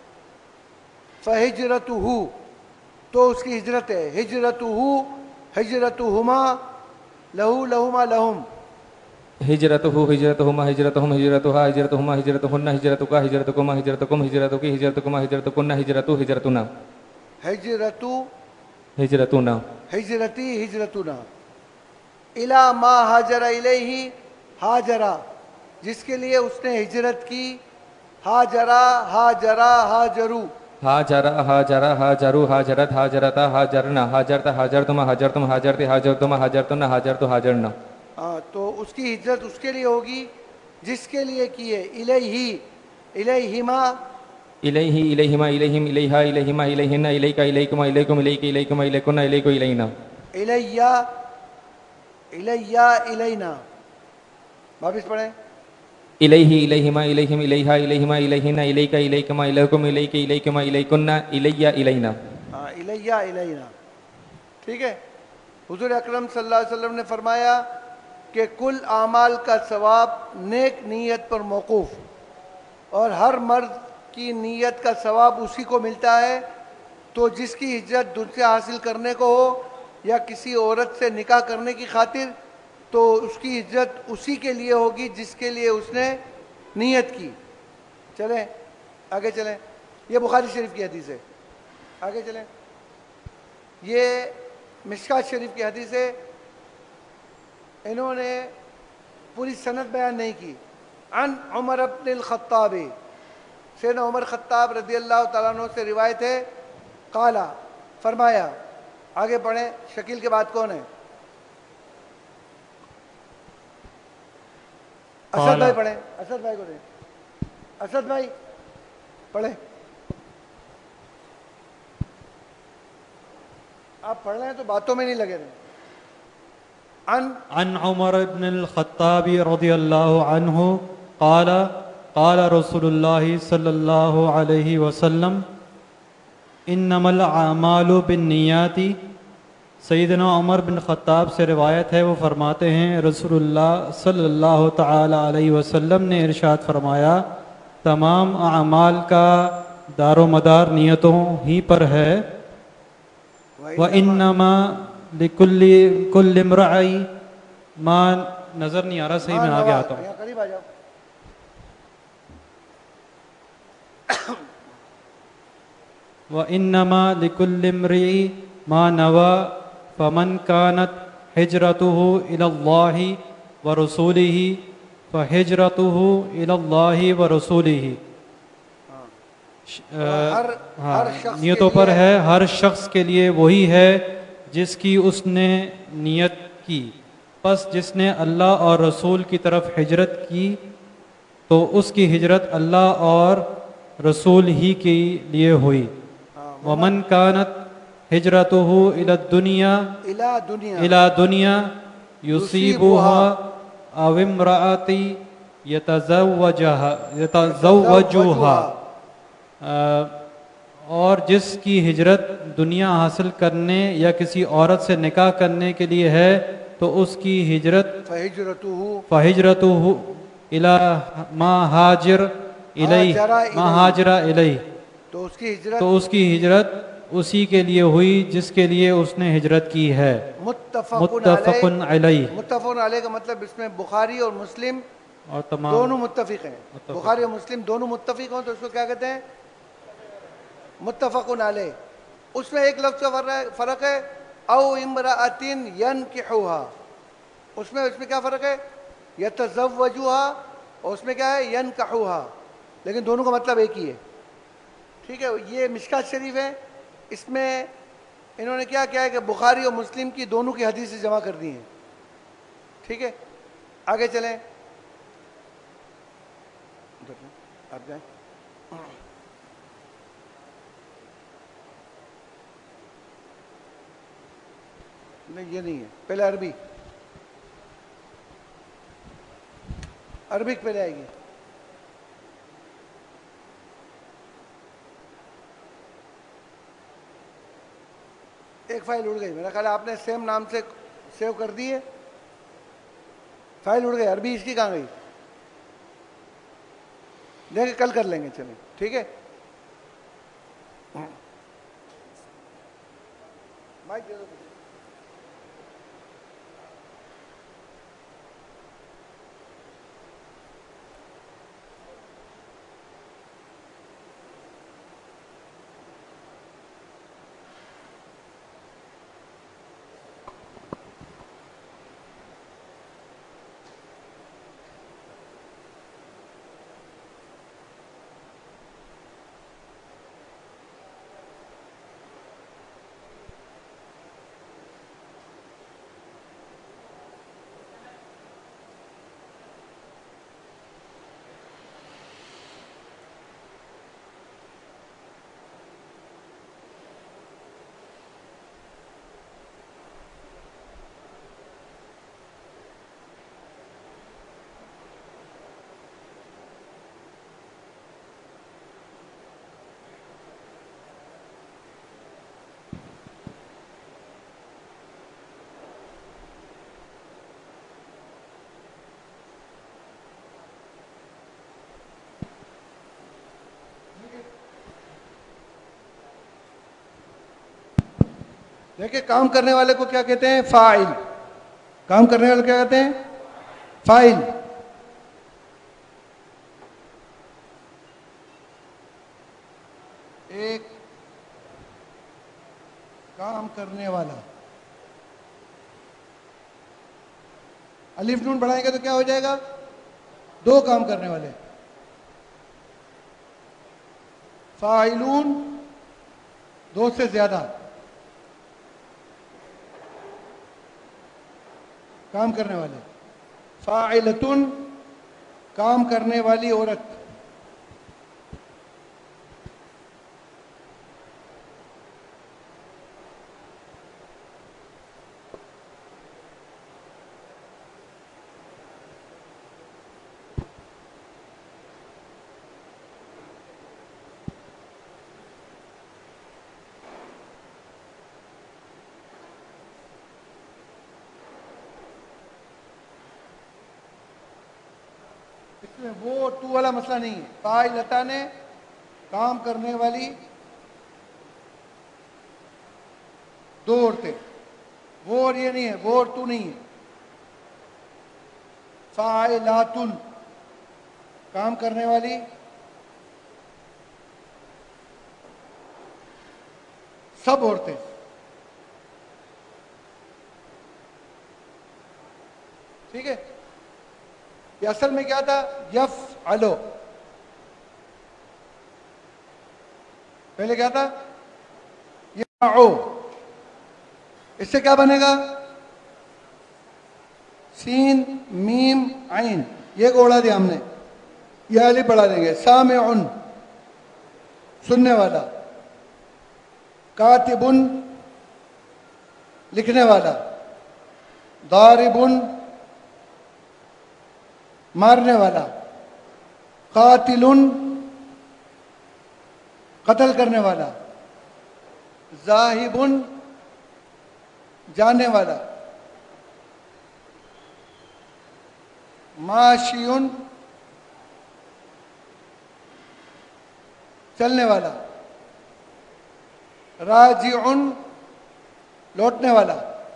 फहिजरतुहु तो उसकी हिजरत है। हिजरतुहु हिजरतुहुमा लहू लहुमा लहुम हिजरतुहु हिजरतुहुमा हिजरतुहुम हिजरतुहा हिजरतुहुमा हिजरतुहुन्ना हिजरतुका हिजरतुकुमा हिजरतुकुम हिजरतुकी हिजरतुकुमा हिजरतुकुन्ना हिजरतु हिजरतुना हिजरतु हिजरतुना हिजरती हिजरतुना। इला मा हाजरा इलैहि हाजरा, जिसके लिए उसने हिजरत की। हाजरा हाजरा हाजरू हाजरा हाजरा हाजरू हाजरत हाजरता हाजरना हाजरता हाजरतुमा हाजरतुम हाजरते हाजरतुमा हाजरतुन्ना हाजरतु हाजरना। हाँ, तो उसकी हिजरत उसके लिए होगी जिसके लिए की है। इलैहि इलैहिमा इलैहि इलैहिमा इलैहिम इलैहा इलैहिमा इलैहिन्ना इलैका इलैकुमा इलैकुम इलैकी इलैकुमा इलैकुन्ना इलैको इलैना। इलैया इलैया इलैना, वापिस पढ़ें। इलैहि इलैहिमा इलैहिम इलैहा इलैहिमा इलैहिन्ना इलैका इलैकुमा इलैकुम इलैकी इलैकुमा इलैकुन्ना इलैया इलैना। हाँ, इलैया इलैना, ठीक है। हुजूर अकरम सल्लल्लाहु अलैहि वसल्लम ने फरमाया कि कुल आमाल का सवाब नेक नीयत पर मौकूफ, और हर मर्द की नीयत का सवाब उसी को मिलता है। तो जिसकी हिजरत दुनिया हासिल करने को हो या किसी औरत से निकाह करने की खातिर, तो उसकी हिजरत उसी के लिए होगी जिसके लिए उसने नीयत की। चलें आगे चलें, ये बुखारी शरीफ की हदीस है। आगे चलें, ये मिशकात शरीफ की हदीस है। इन्होंने पूरी सनद बयान नहीं की। अन उमर इब्न अल-खत्ताब, सैयदना उमर खत्ताब रज़ी अल्लाह तआला अन्हु से रिवायत है। काला, फरमाया। आगे पढ़ें, शकील के बाद कौन है? असद भाई पढ़े, असद भाई को दे। असद भाई पढ़े, आप पढ़ रहे हैं तो बातों में नहीं लगे रहे। अन अन उमर इब्न अल-खत्ताब रज़ियल्लाहु अन्हु क़ाल क़ाल रसूलुल्लाह सल्लल्लाहु अलैहि वसल्लम इन्नमल आमालु बिन्नियाती। सैयदना उमर बिन ख़त्ताब से रिवायत है, वो फरमाते हैं रसूलुल्लाह सल्लल्लाहु तआला अलैहि वसल्लम ने इरशाद फरमाया, तमाम अमाल का दारोमदार नियतों ही पर है। व इन्नमा लिकुल्ली कुल्लि इम्राई मा, नजर नहीं आ रहा सही, मैं आगे आता हूँ। करीब आ जाओ। व इन्नमा लिकुल्लि इम्रिई मा नवा फमन कानत हिजरतुहु इलल्लाहि व रसूलिही فہجرتہ الی اللہ ورسولہ. ہر ہاں ہر شخص نیتوں کے پر لیے ہے، ہر شخص کے لیے وہی ہے جس کی اس نے نیت کی. پس جس نے اللہ اور رسول کی طرف ہجرت کی تو اس کی ہجرت اللہ اور رسول ہی کے لیے ہوئی. ومن کانت ہجرتہ الی الدنیا الی دنیا الی دنیا یصیبها او امرأۃ یتزوجها یتزوجها، اور جس کی ہجرت دنیا حاصل کرنے یا کسی عورت سے نکاح کرنے کے لیے ہے تو اس کی ہجرت فہجرتہ فہجرتہ الی ما ہاجر الیہ ما ہاجر الیہ، تو اس کی ہجرت تو اس کی ہجرت اسی کے لیے ہوئی جس کے لیے اس نے ہجرت کی ہے. متفق علیہ. متفق علیہ کا مطلب اس میں بخاری اور مسلم اور تمام دونوں متفق ہیں. بخاری اور مسلم دونوں متفق ہوں تو اس کو کیا کہتے ہیں؟ متفق علیہ. اس میں ایک لفظ کا فرق ہے او امرأۃ ینکحوها، اس میں اس میں کیا فرق ہے؟ یتزوجوها، اور اس میں کیا ہے؟ ینکحوها. لیکن دونوں کا مطلب ایک ہی ہے. ٹھیک ہے. یہ مشکات شریف ہے، اس میں انہوں نے کیا کیا ہے کہ بخاری اور مسلم کی دونوں کی حدیثیں جمع کر دی ہیں. ٹھیک ہے. آگے چلیں. آپ جائیں. نہیں یہ نہیں ہے، پہلے عربی عربک پہلے آئے گی. ایک فائل اڑ گئی، میرا خیال ہے آپ نے سیم نام سے سیو کر دی ہے. فائل اڑ گئی، عربی اس کی کہاں گئی؟ دیکھیں کل کر لیں گے. چلیں ٹھیک ہے. مائک دے دو. دیکھیں کام کرنے والے کو کیا کہتے ہیں؟ فاعل. کام کرنے والے کیا کہتے ہیں؟ فاعل. ایک کام کرنے والا، الف نون بڑھائیں گے تو کیا ہو جائے گا؟ دو کام کرنے والے. فاعلون دو سے زیادہ کام کرنے والے. فاعلتن کام کرنے والی عورت. وہ تو والا مسئلہ نہیں ہے. فاعلتا نے کام کرنے والی دو عورتیں، وہ اور یہ نہیں ہے، وہ اور تو نہیں ہے. فاعلاتن کام کرنے والی سب عورتیں. ٹھیک ہے. یہ اصل میں کیا تھا؟ یفعلو. پہلے کیا تھا؟ یفعو. اس سے کیا بنے گا؟ سین میم عین، یہ گوڑا دیا ہم نے، یہ الف بڑھا دیں گے. سامعن سننے والا، کاتبن لکھنے والا، ضاربن مارنے والا، قاتلن قتل کرنے والا، ذاہبن جانے والا، ماشیون چلنے والا، راجعن لوٹنے والا.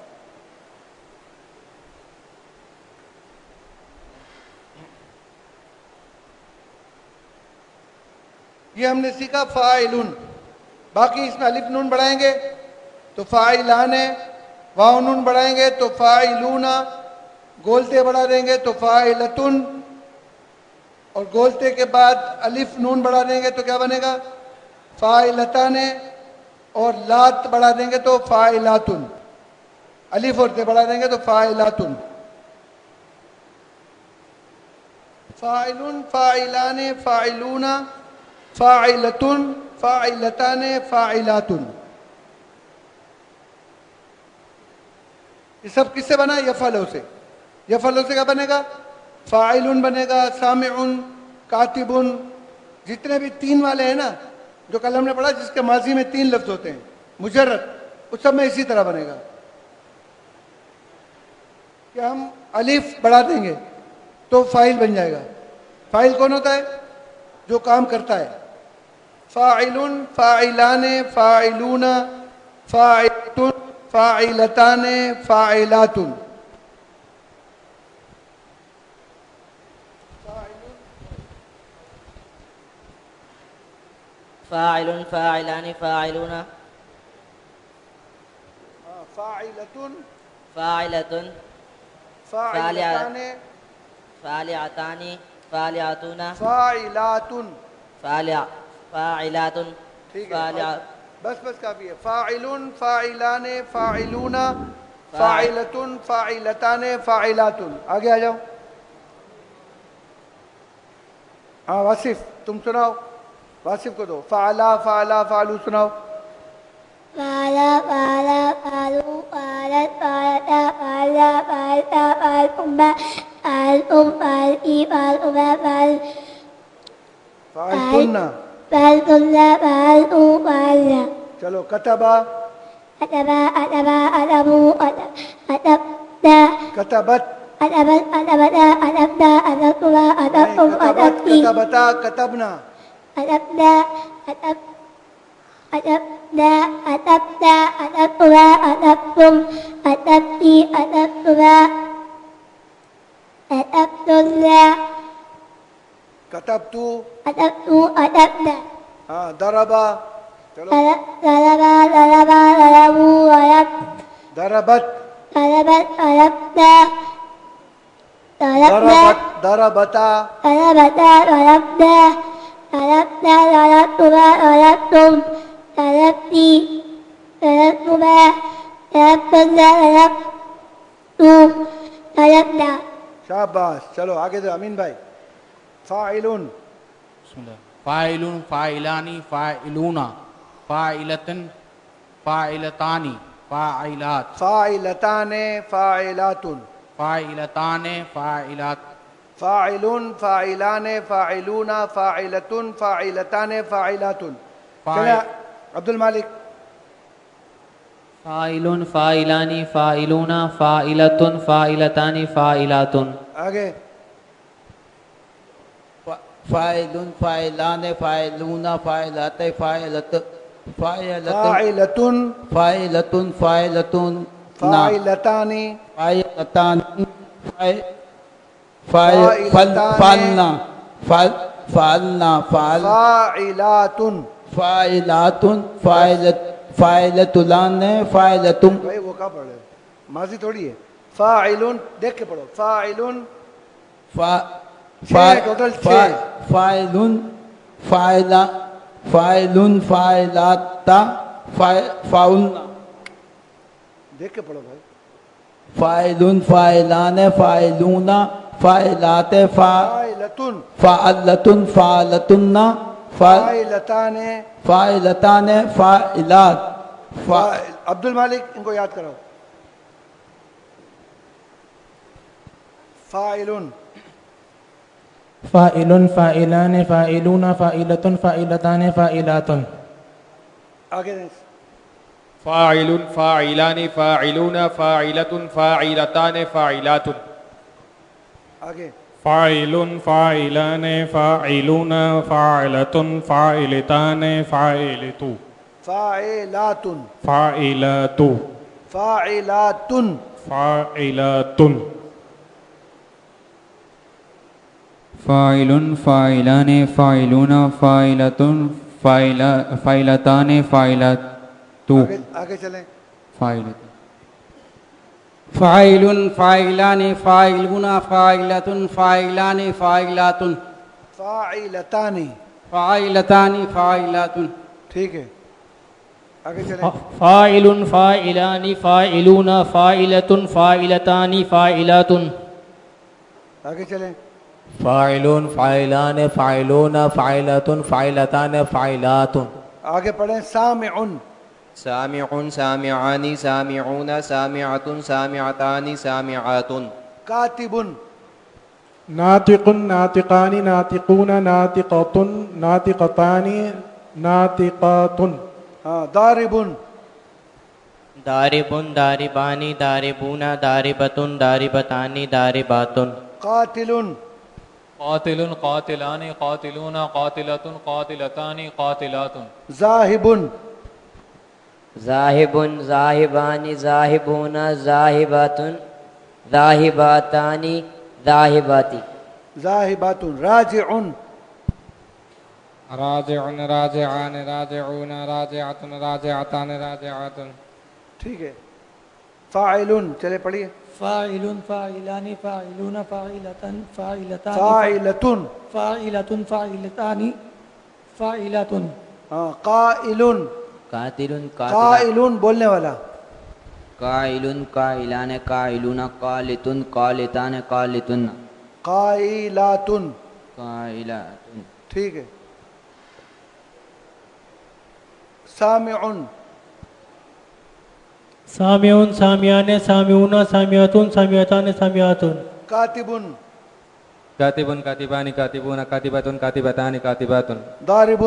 یہ ہم نے سیکھا فاعلون. باقی اس میں الف نون بڑھائیں گے تو فاعلان، واو نون بڑھائیں گے تو فاعلون، گولتے بڑھا دیں گے تو فاعلتن، اور گولتے کے بعد الف نون بڑھا دیں گے تو کیا بنے گا؟ فاعلتان، اور لات بڑھا دیں گے تو فاعلاتن. الف اور تے بڑھا دیں گے تو فاعلاتن. فاعلن، فاعلان، فاعلون، فاعلتن، فاعلتان، فاعلاتن. یہ سب کس سے بنا؟ یفعلو سے. یفعلو سے کیا بنے گا؟ فاعلن بنے گا، سامعن، کاتبن، جتنے بھی تین والے ہیں نا جو کل ہم نے پڑھا جس کے ماضی میں تین لفظ ہوتے ہیں مجرد، اس سب میں اسی طرح بنے گا کہ ہم الف بڑھا دیں گے تو فاعل بن جائے گا. فاعل کون ہوتا ہے؟ جو کام کرتا ہے. فاعلن، فاعلان، فاعلون، فاعلتن، فاعلتان، فاعلاتن. فاعل، فاعلان، فاعلون، فاعلتن، فاعلتن، فاعلتان، فاعلتان، فاعلاتون، فاعلاتن. فاعل فاعلات. ٹھیک ہے، بس بس کافی ہے. فاعلن، فاعلان، فاعلون، فاعلتن، فاعلتان، فاعلاتن. آگے آ جاؤ. ہاں واصف تم سناؤ، واصف کو دو. فعلا، فعلا، فعلو سناؤ. فعلا، فعلا، فعلو، فعلت، فعلتا، فعلا، فعلتا، فعلتما، فعلتم، فعلتی، فعلتما، فعل فعلتن، فعلتن، فعلتم، فعلنا. چلو. کتبا، كتبا، كتبا، كتبوا، كتبنا، کتبت، كتبت، كتبتا، كتبنا، كتبتما، كتبتم، كتبتي، کتبتا، کتبنا، كتبنا، كتب كتبنا، كتبتا، كتبتما، كتبتم، كتبتي، كتبتما، كتبتن، کتبتو، كتبتو، كتبنا. ہاں. ضربا، چلو. ضربا، ضربا، ضربوا، ضرب ضربت، ضربت، ضربنا، ضربنا، ضربت، ضربتا، ضربتا، ضربنا، ضربنا، ضربتما، ضربتم، ضربتي، ضربتما، ضربتن، ضربتم، ضربنا. شاباش. چلو آگے دو. امین بھائی. فاعلن، بسم اللہ. فاعلون، فاعلانی، فاعلون، فاعلتن، فاعلتانی، فاعلات، فاعلتان، فاعلاتن، فاعلتان، فاعلات، فاعلن، فاعلان، فاعلون، فاعلتن، فاعلتان، فاعلاتن. فاعل- چلے عبد المالک. فاعل، فاعلان، فاعلون، فاعلتن، فاعلتان، فاعلات. آگے. فاعل، فاعلان، فاعلون، فاعلات، فاعلت، فاعلتن، فاعلتن، فاعلتن، فاعلتن، فاعلتان، فاعلتان، فاعل- فاعل- فل- فعلنا، فعل- فعلنا، فعل- فاعلات، فاعلات، فاعلت- فاعلتان، فاعلتم. بھائی وہ کہاں پڑھ رہے؟ ماضی تھوڑی ہے. فاعلن دیکھ کے پڑھو. فاعلن، فا چھ ٹوٹل چھ. فاعل فاعل فاعل فاعلات فاعلنا. دیکھ کے پڑھو بھائی. فاعل فاعلان فاعلون فاعلات فاعلتن فاعلتن فاعلتن فاعلتان فاعلتان فاعلات. عبد المالک ان کو یاد کرو. فاعل فاعل فاعلان فاعلون فاعلة فاعلتان فاعلات. آگے دیں. فاعل فاعلان فاعلون فاعلة فاعلتان فاعلات. آگے. فاعل فاعلان فاعلون فاعلة فاعلتان فاعلت. فاعلات فاعلات فاعلات فاعلات. فاعل فاعلان فاعلون فاعلة فاعلتان فاعلات. آگے چلیں. فاعل فاعل فاعلان فاعلون فاعلة فاعلان فاعلات. فاعلتان فاعلتان فاعلات. ٹھیک ہے. آگے چلیں. فاعل فاعلان فاعلون فاعلة فاعلتان فاعلات. آگے چلیں. فاعل فاعلان فاعلون فاعلة فاعلتان فاعلات. آگے پڑھیں. سامع سامع سامعان سامعون سامعة سامعتان سامعات. کاتب ناطق ناطقان ناطقون ناطقة ناطقتان ناطقات. ہاں. ضارب دارب داربان داربون داربة داربتان داربات. قاتل قاتل قاتلان قاتلون قاتلة قاتلتان قاتلات. ذاهب ذاهب ذاهبان ذاهبون ذاهبات ذاهباتان ذاهبات. ذاهبات. راجع راجع راجعان راجعون راجعة راجعتان راجعات. ٹھیک ہے. فاعل چلے پڑھیے. فاعل فاعلان فاعلون فاعلة فاعلتان فاعلة فاعلة فاعلتان فاعلات. ہاں. قائل قاتل قائل بولنے والا. قائل قائلان قائلون قالتون قالتان قالتن. قائلات قائلات. ٹھیک ہے. سامع سامعون سامعان سامعون سامعتون سامعتان سامعات. کاتب کاتب کاتبان کاتبون کاتبة کاتبتان کاتبات. ضارب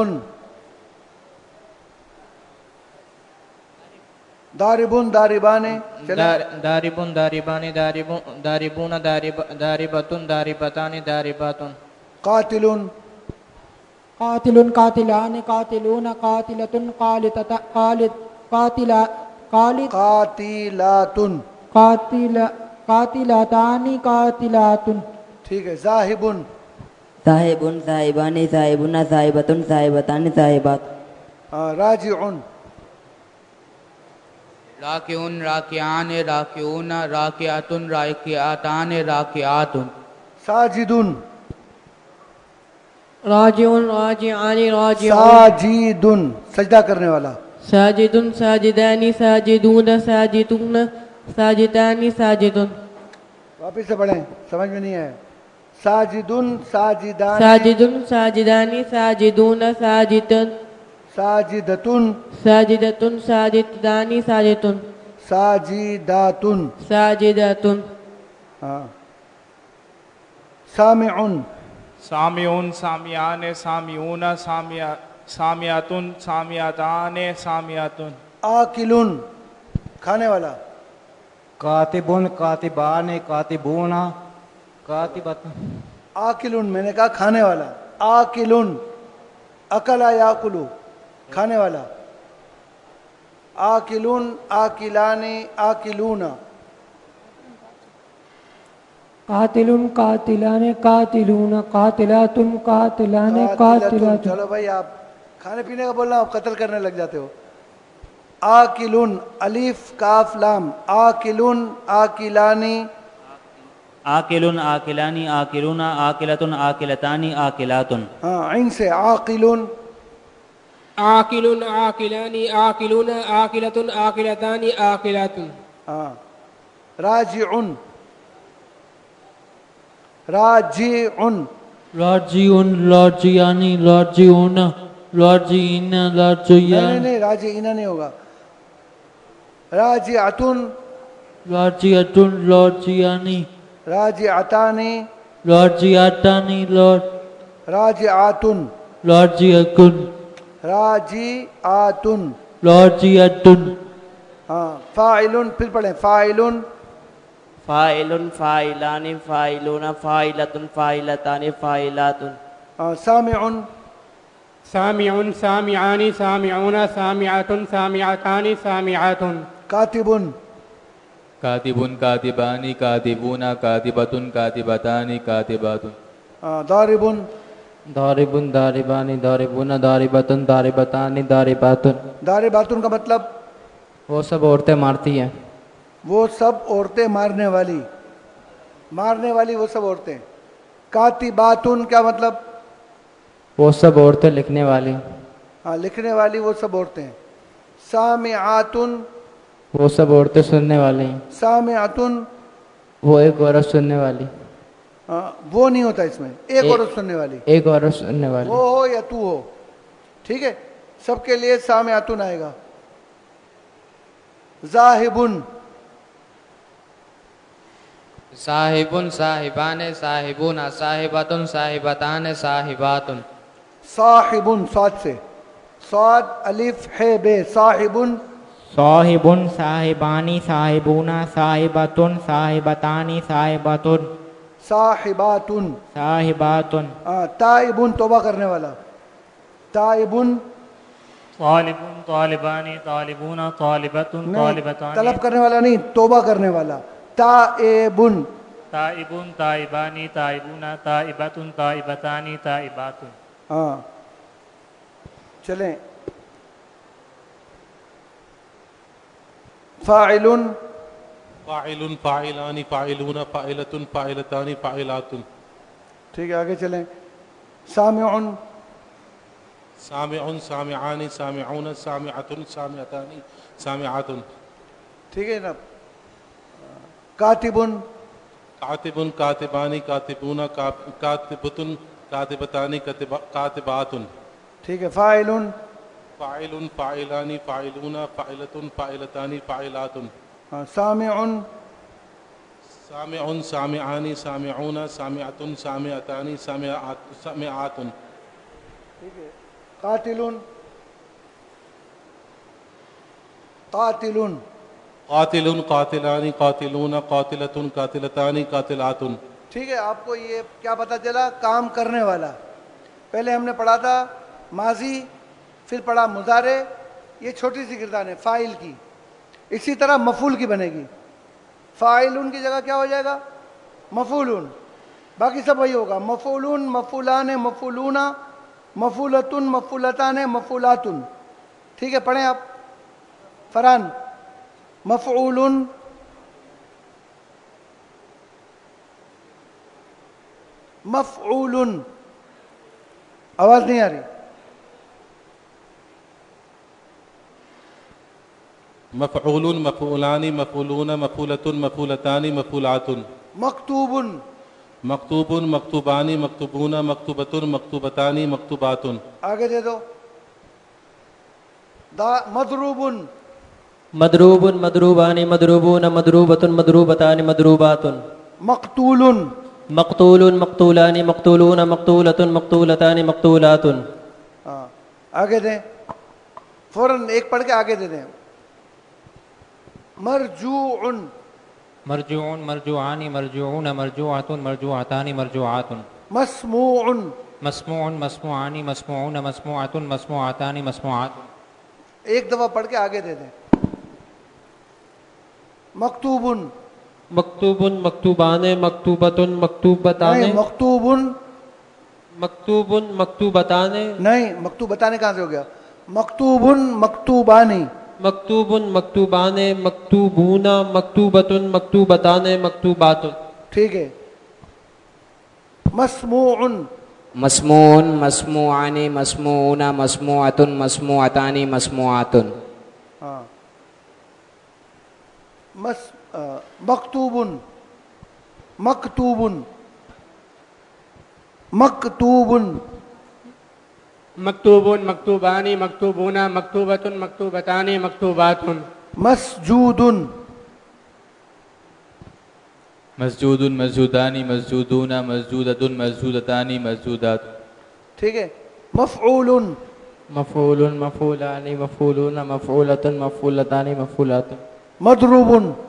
ضارب ضاربان. دارب داربان داربون داربة داربتان داربات. قاتل قاتل قاتلان قاتلون قاتلة قالتة قالت قاتلا قالت قاتلات قاتل قاتلتان قاتلات. ٹھیک ہے. ذاہب ذاہب ذاہبان ذاہبون ذاہبة ذاہبتان ذاہبات. راجع راکعون راکعان راکعون راکعات راکعاتان راکعات. ساجد راجعون راجعان راجعون. ساجد سجدہ کرنے والا. ساجد ساجدان ساجدون ساجدون ساجدان ساجدون. واپس سے پڑھیں, سمجھ میں نہیں ہے. ساجدن ساجدان ساجدن ساجدان ساجدون ساجدن ساجدتن ساجدتن ساجدان ساجدتن ساجداتن ساجداتن. ہاں. سامع سامعون سامعان سامعون سامع سامعتن سامعتان سامعتن. آکل کھانے والا. کاتبن کاتبان کاتبون کاتبت. آکل میں نے کہا کھانے والا. آکل اکلا یاکلو کھانے والا. آکلون آکلان آکلون. قاتل قاتلان قاتلون قاتلات قاتلان قاتلات. چلو بھائی آپ کھانے پینے کا بولنا, آپ قتل کرنے لگ جاتے ہو. آکلون الف کاف لام. آکلون آکلانی आकिलुन आकिलानी आकिलूना आकिलतुन आकिलतानी आकिलातुन। हाँ आइन से आकिलुन आकिलुन आकिलानी आकिलून आकिलतुन आकिलतानी आकिलातुन। हाँ राजिउन राजिउन राजिउन राजियानी राजिउना राजिइना नहीं राजियान नहीं नहीं राजिइना नहीं होगा। राजिअतुन राजिअतुन राजियानी राजिअतानी राजियातानी लॉर्ड राजिआतुन राजिअकुन राजिआतुन राजिअतुन। हाँ फाइलुन फिर पढ़ें फाइलुन फाइलुन फाइलानी फाइलूना फाइलतुन फाइलतानी फाइलातुन। हाँ सामिउन सामिउन सामिआनी सामिऊना सामिआतुन सामिआतानी सामिआतुन। कातिबुन कातिबुन कातिबानी कातिबूना कातिबतुन कातिबतानी कातिबातुन। हाँ दारिबुन दारिबुन दारिबानी दारिबूना दारिबतुन दारिबतानी दारिबातुन। दारिबातुन का मतलब वो सब औरतें मारती हैं। वो सब औरतें मारने वाली मारने वाली वो सब औरतें। कातिबातुन क्या मतलब? वो सब औरतें लिखने वाली। हाँ लिखने वाली वो सब औरतें। सामिआतुन वो सब औरतें सुनने वाली। सामिआतुन वो एक औरत सुनने वाली। हाँ वो नहीं होता इसमें, एक ए- औरत सुनने वाली। एक औरत सुनने वाली। वो हो या तू हो, ठीक है, सबके लिए सामिआतुन आएगा। जाहिबुन साहिबुन साहिबान साहिबूना साहिबतुन साहिबतान साहिबातुन। साहिबुन साद से, साद अलिफ है बे, साहिबुन साहिबुन साहिबानी साहिबूना साहिबतुन साहिबतानी साहिबतुन साहिबातुन साहिबातुन। हाँ ताइबुन तौबा करने वाला। ताइबुन तालिबुन तालिबानी तालिबूना तालिबतुन नहीं, तालिबतानी तलब करने वाला नहीं, तौबा करने वाला। ताइबुन ताइबुन ताइबानी ताइबूना ताइबतुन ताइबतानी ताइबातुन। हाँ चलें। फाइलुन फाइलुन फाइलानी फाइलूना फाइलतुन फाइलतानी फाइलातुन। ठीक है आगे चलें। सामिउन सामिउन सामिआनी सामिऊना सामिअतुन सामिअतानी सामिआतुन। ठीक है ना। कातिबुन कातिबुन कातिबानी कातिबूना का- कातिबतुन कातिबतानी कातिबा- कातिबातुन। ठीक है। फाइलुन फाइलुन फाइलानी फाइलूना फाइलतुन फाइलतानी फाइलातुन। हाँ सामिउन सामिउन सामिआनी सामिऊना सामिअतुन सामिअतानी सामिआत- सामिआतुन। ठीक है। कातिलुन कातिलुन कातिलुन कातिलानी कातिलूना कातिलतुन कातिलतानी कातिलातुन। ठीक है। आपको ये क्या पता चला? काम करने वाला। पहले हमने पढ़ा था माजी, फिर पढ़ा मुजारे, ये छोटी सी गिरदान है फाइल की। इसी तरह मफूल की बनेगी। फाइलुन की जगह क्या हो जाएगा? मफूलुन। बाकी सब वही होगा। मफूलुन मफूलान मफूलूना मफूलतुन मफूलतान मफूलातुन। ठीक है पढ़ें आप। फरहान मफऊलुन मफऊलुन। आवाज नहीं आ रही। मफऊलुन मफऊलानी मफूलूना मफूलतुन मफूलतानी मफूलातुन। मकतूबुन मकतूबुन मकतूबानी मकतूबूना मकतूबतुन मकतूबतानी मकतूबातुन। आगे दे दो। दा मदरूबुन मदरूबुन मदरूबानी मदरूबून मदरूबतुन मदरूबतानि मदरूबातुन। मकतूलुन मकतूलुन मकतूलानि मकतूलून मकतूलतुन मकतूलतानि मकतूलातुन। हाँ आगे दें, फौरन एक पढ़ के आगे दे दें। मरजूउन मरजूउन मरजूआनी मरजूउन मरजूअतुन मरजूअतानी मरजूआतुन। मस्मूउन मस्मूउन मस्मूआनी मस्मूउन मस्मूअतुन मस्मूअतानी मस्मूआतुन। एक दफा पढ़ के आगे दे दें। मकतूबुन मकतूबुन मकतूबाने मकतूबतुन मकतूबताने नहीं, मकतूबुन मकतूबुन मकतूबताने नहीं, मकतूब बताने कहाँ से हो गया? मकतूबुन मकतूबानी मकतूबुन मकतूबाने मकतूबूना मकतूबतुन मकतूबताने मकतूबातुन। ٹھیک ہے. مسموع مسموع مسموعان مسموعون مسموعۃ مسموعتان مسموعات. ہاں. مس مکتوب مکتوب مکتوب مکتوب مکتوبان مکتوبون مکتوبۃ مکتوبتان مکتوبات. مسجود مسجود مسجودان مسجودون مسجودۃ مسجودتان مسجودات. ٹھیک ہے. مفعول مفعول مفعولان مفعولون مفعولۃ مفعولتان مفعولات. مضروب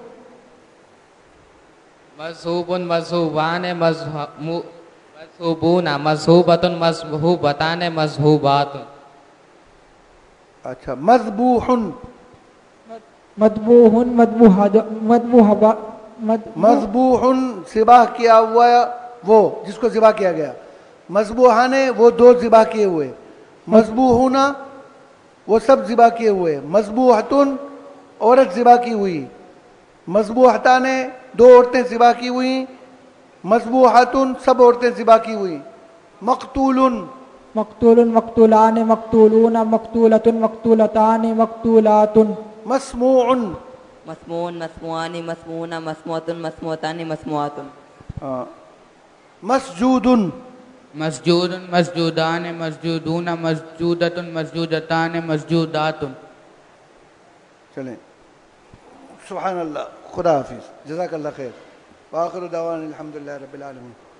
مذہوب مذہوبان مذہوبون مذہوبۃ مذہوبتان مذہوبات. اچھا. مذبوح مذبوح مذبوح مذبوح مذبوح ذبح کیا ہوا وہ جس کو ذبح کیا گیا. مذبوحان وہ دو ذبح کیے ہوئے. مذبوحون وہ سب ذبح کیے ہوئے. مذبوحتن عورت ذبح کی ہوئی. مذبوحتان دو عورتیں ذبح کی ہوئی. مذبوحاتن سب عورتیں ذبح کی ہوئی. مقتول مقتول مقتولان مقتولون مقتولۃ مقتولتان مقتولات. مسموع مسموع مسموعان مسموعون مسموعۃ مسموعتان مسموعات. مسجود مسجود مسجودان مسجودون مسجودۃ مسجودتان مسجودات. چلیں. سبحان اللہ. خدا حافظ. جزاک اللہ خیر. وآخر دعوانا الحمد للہ رب العالمین.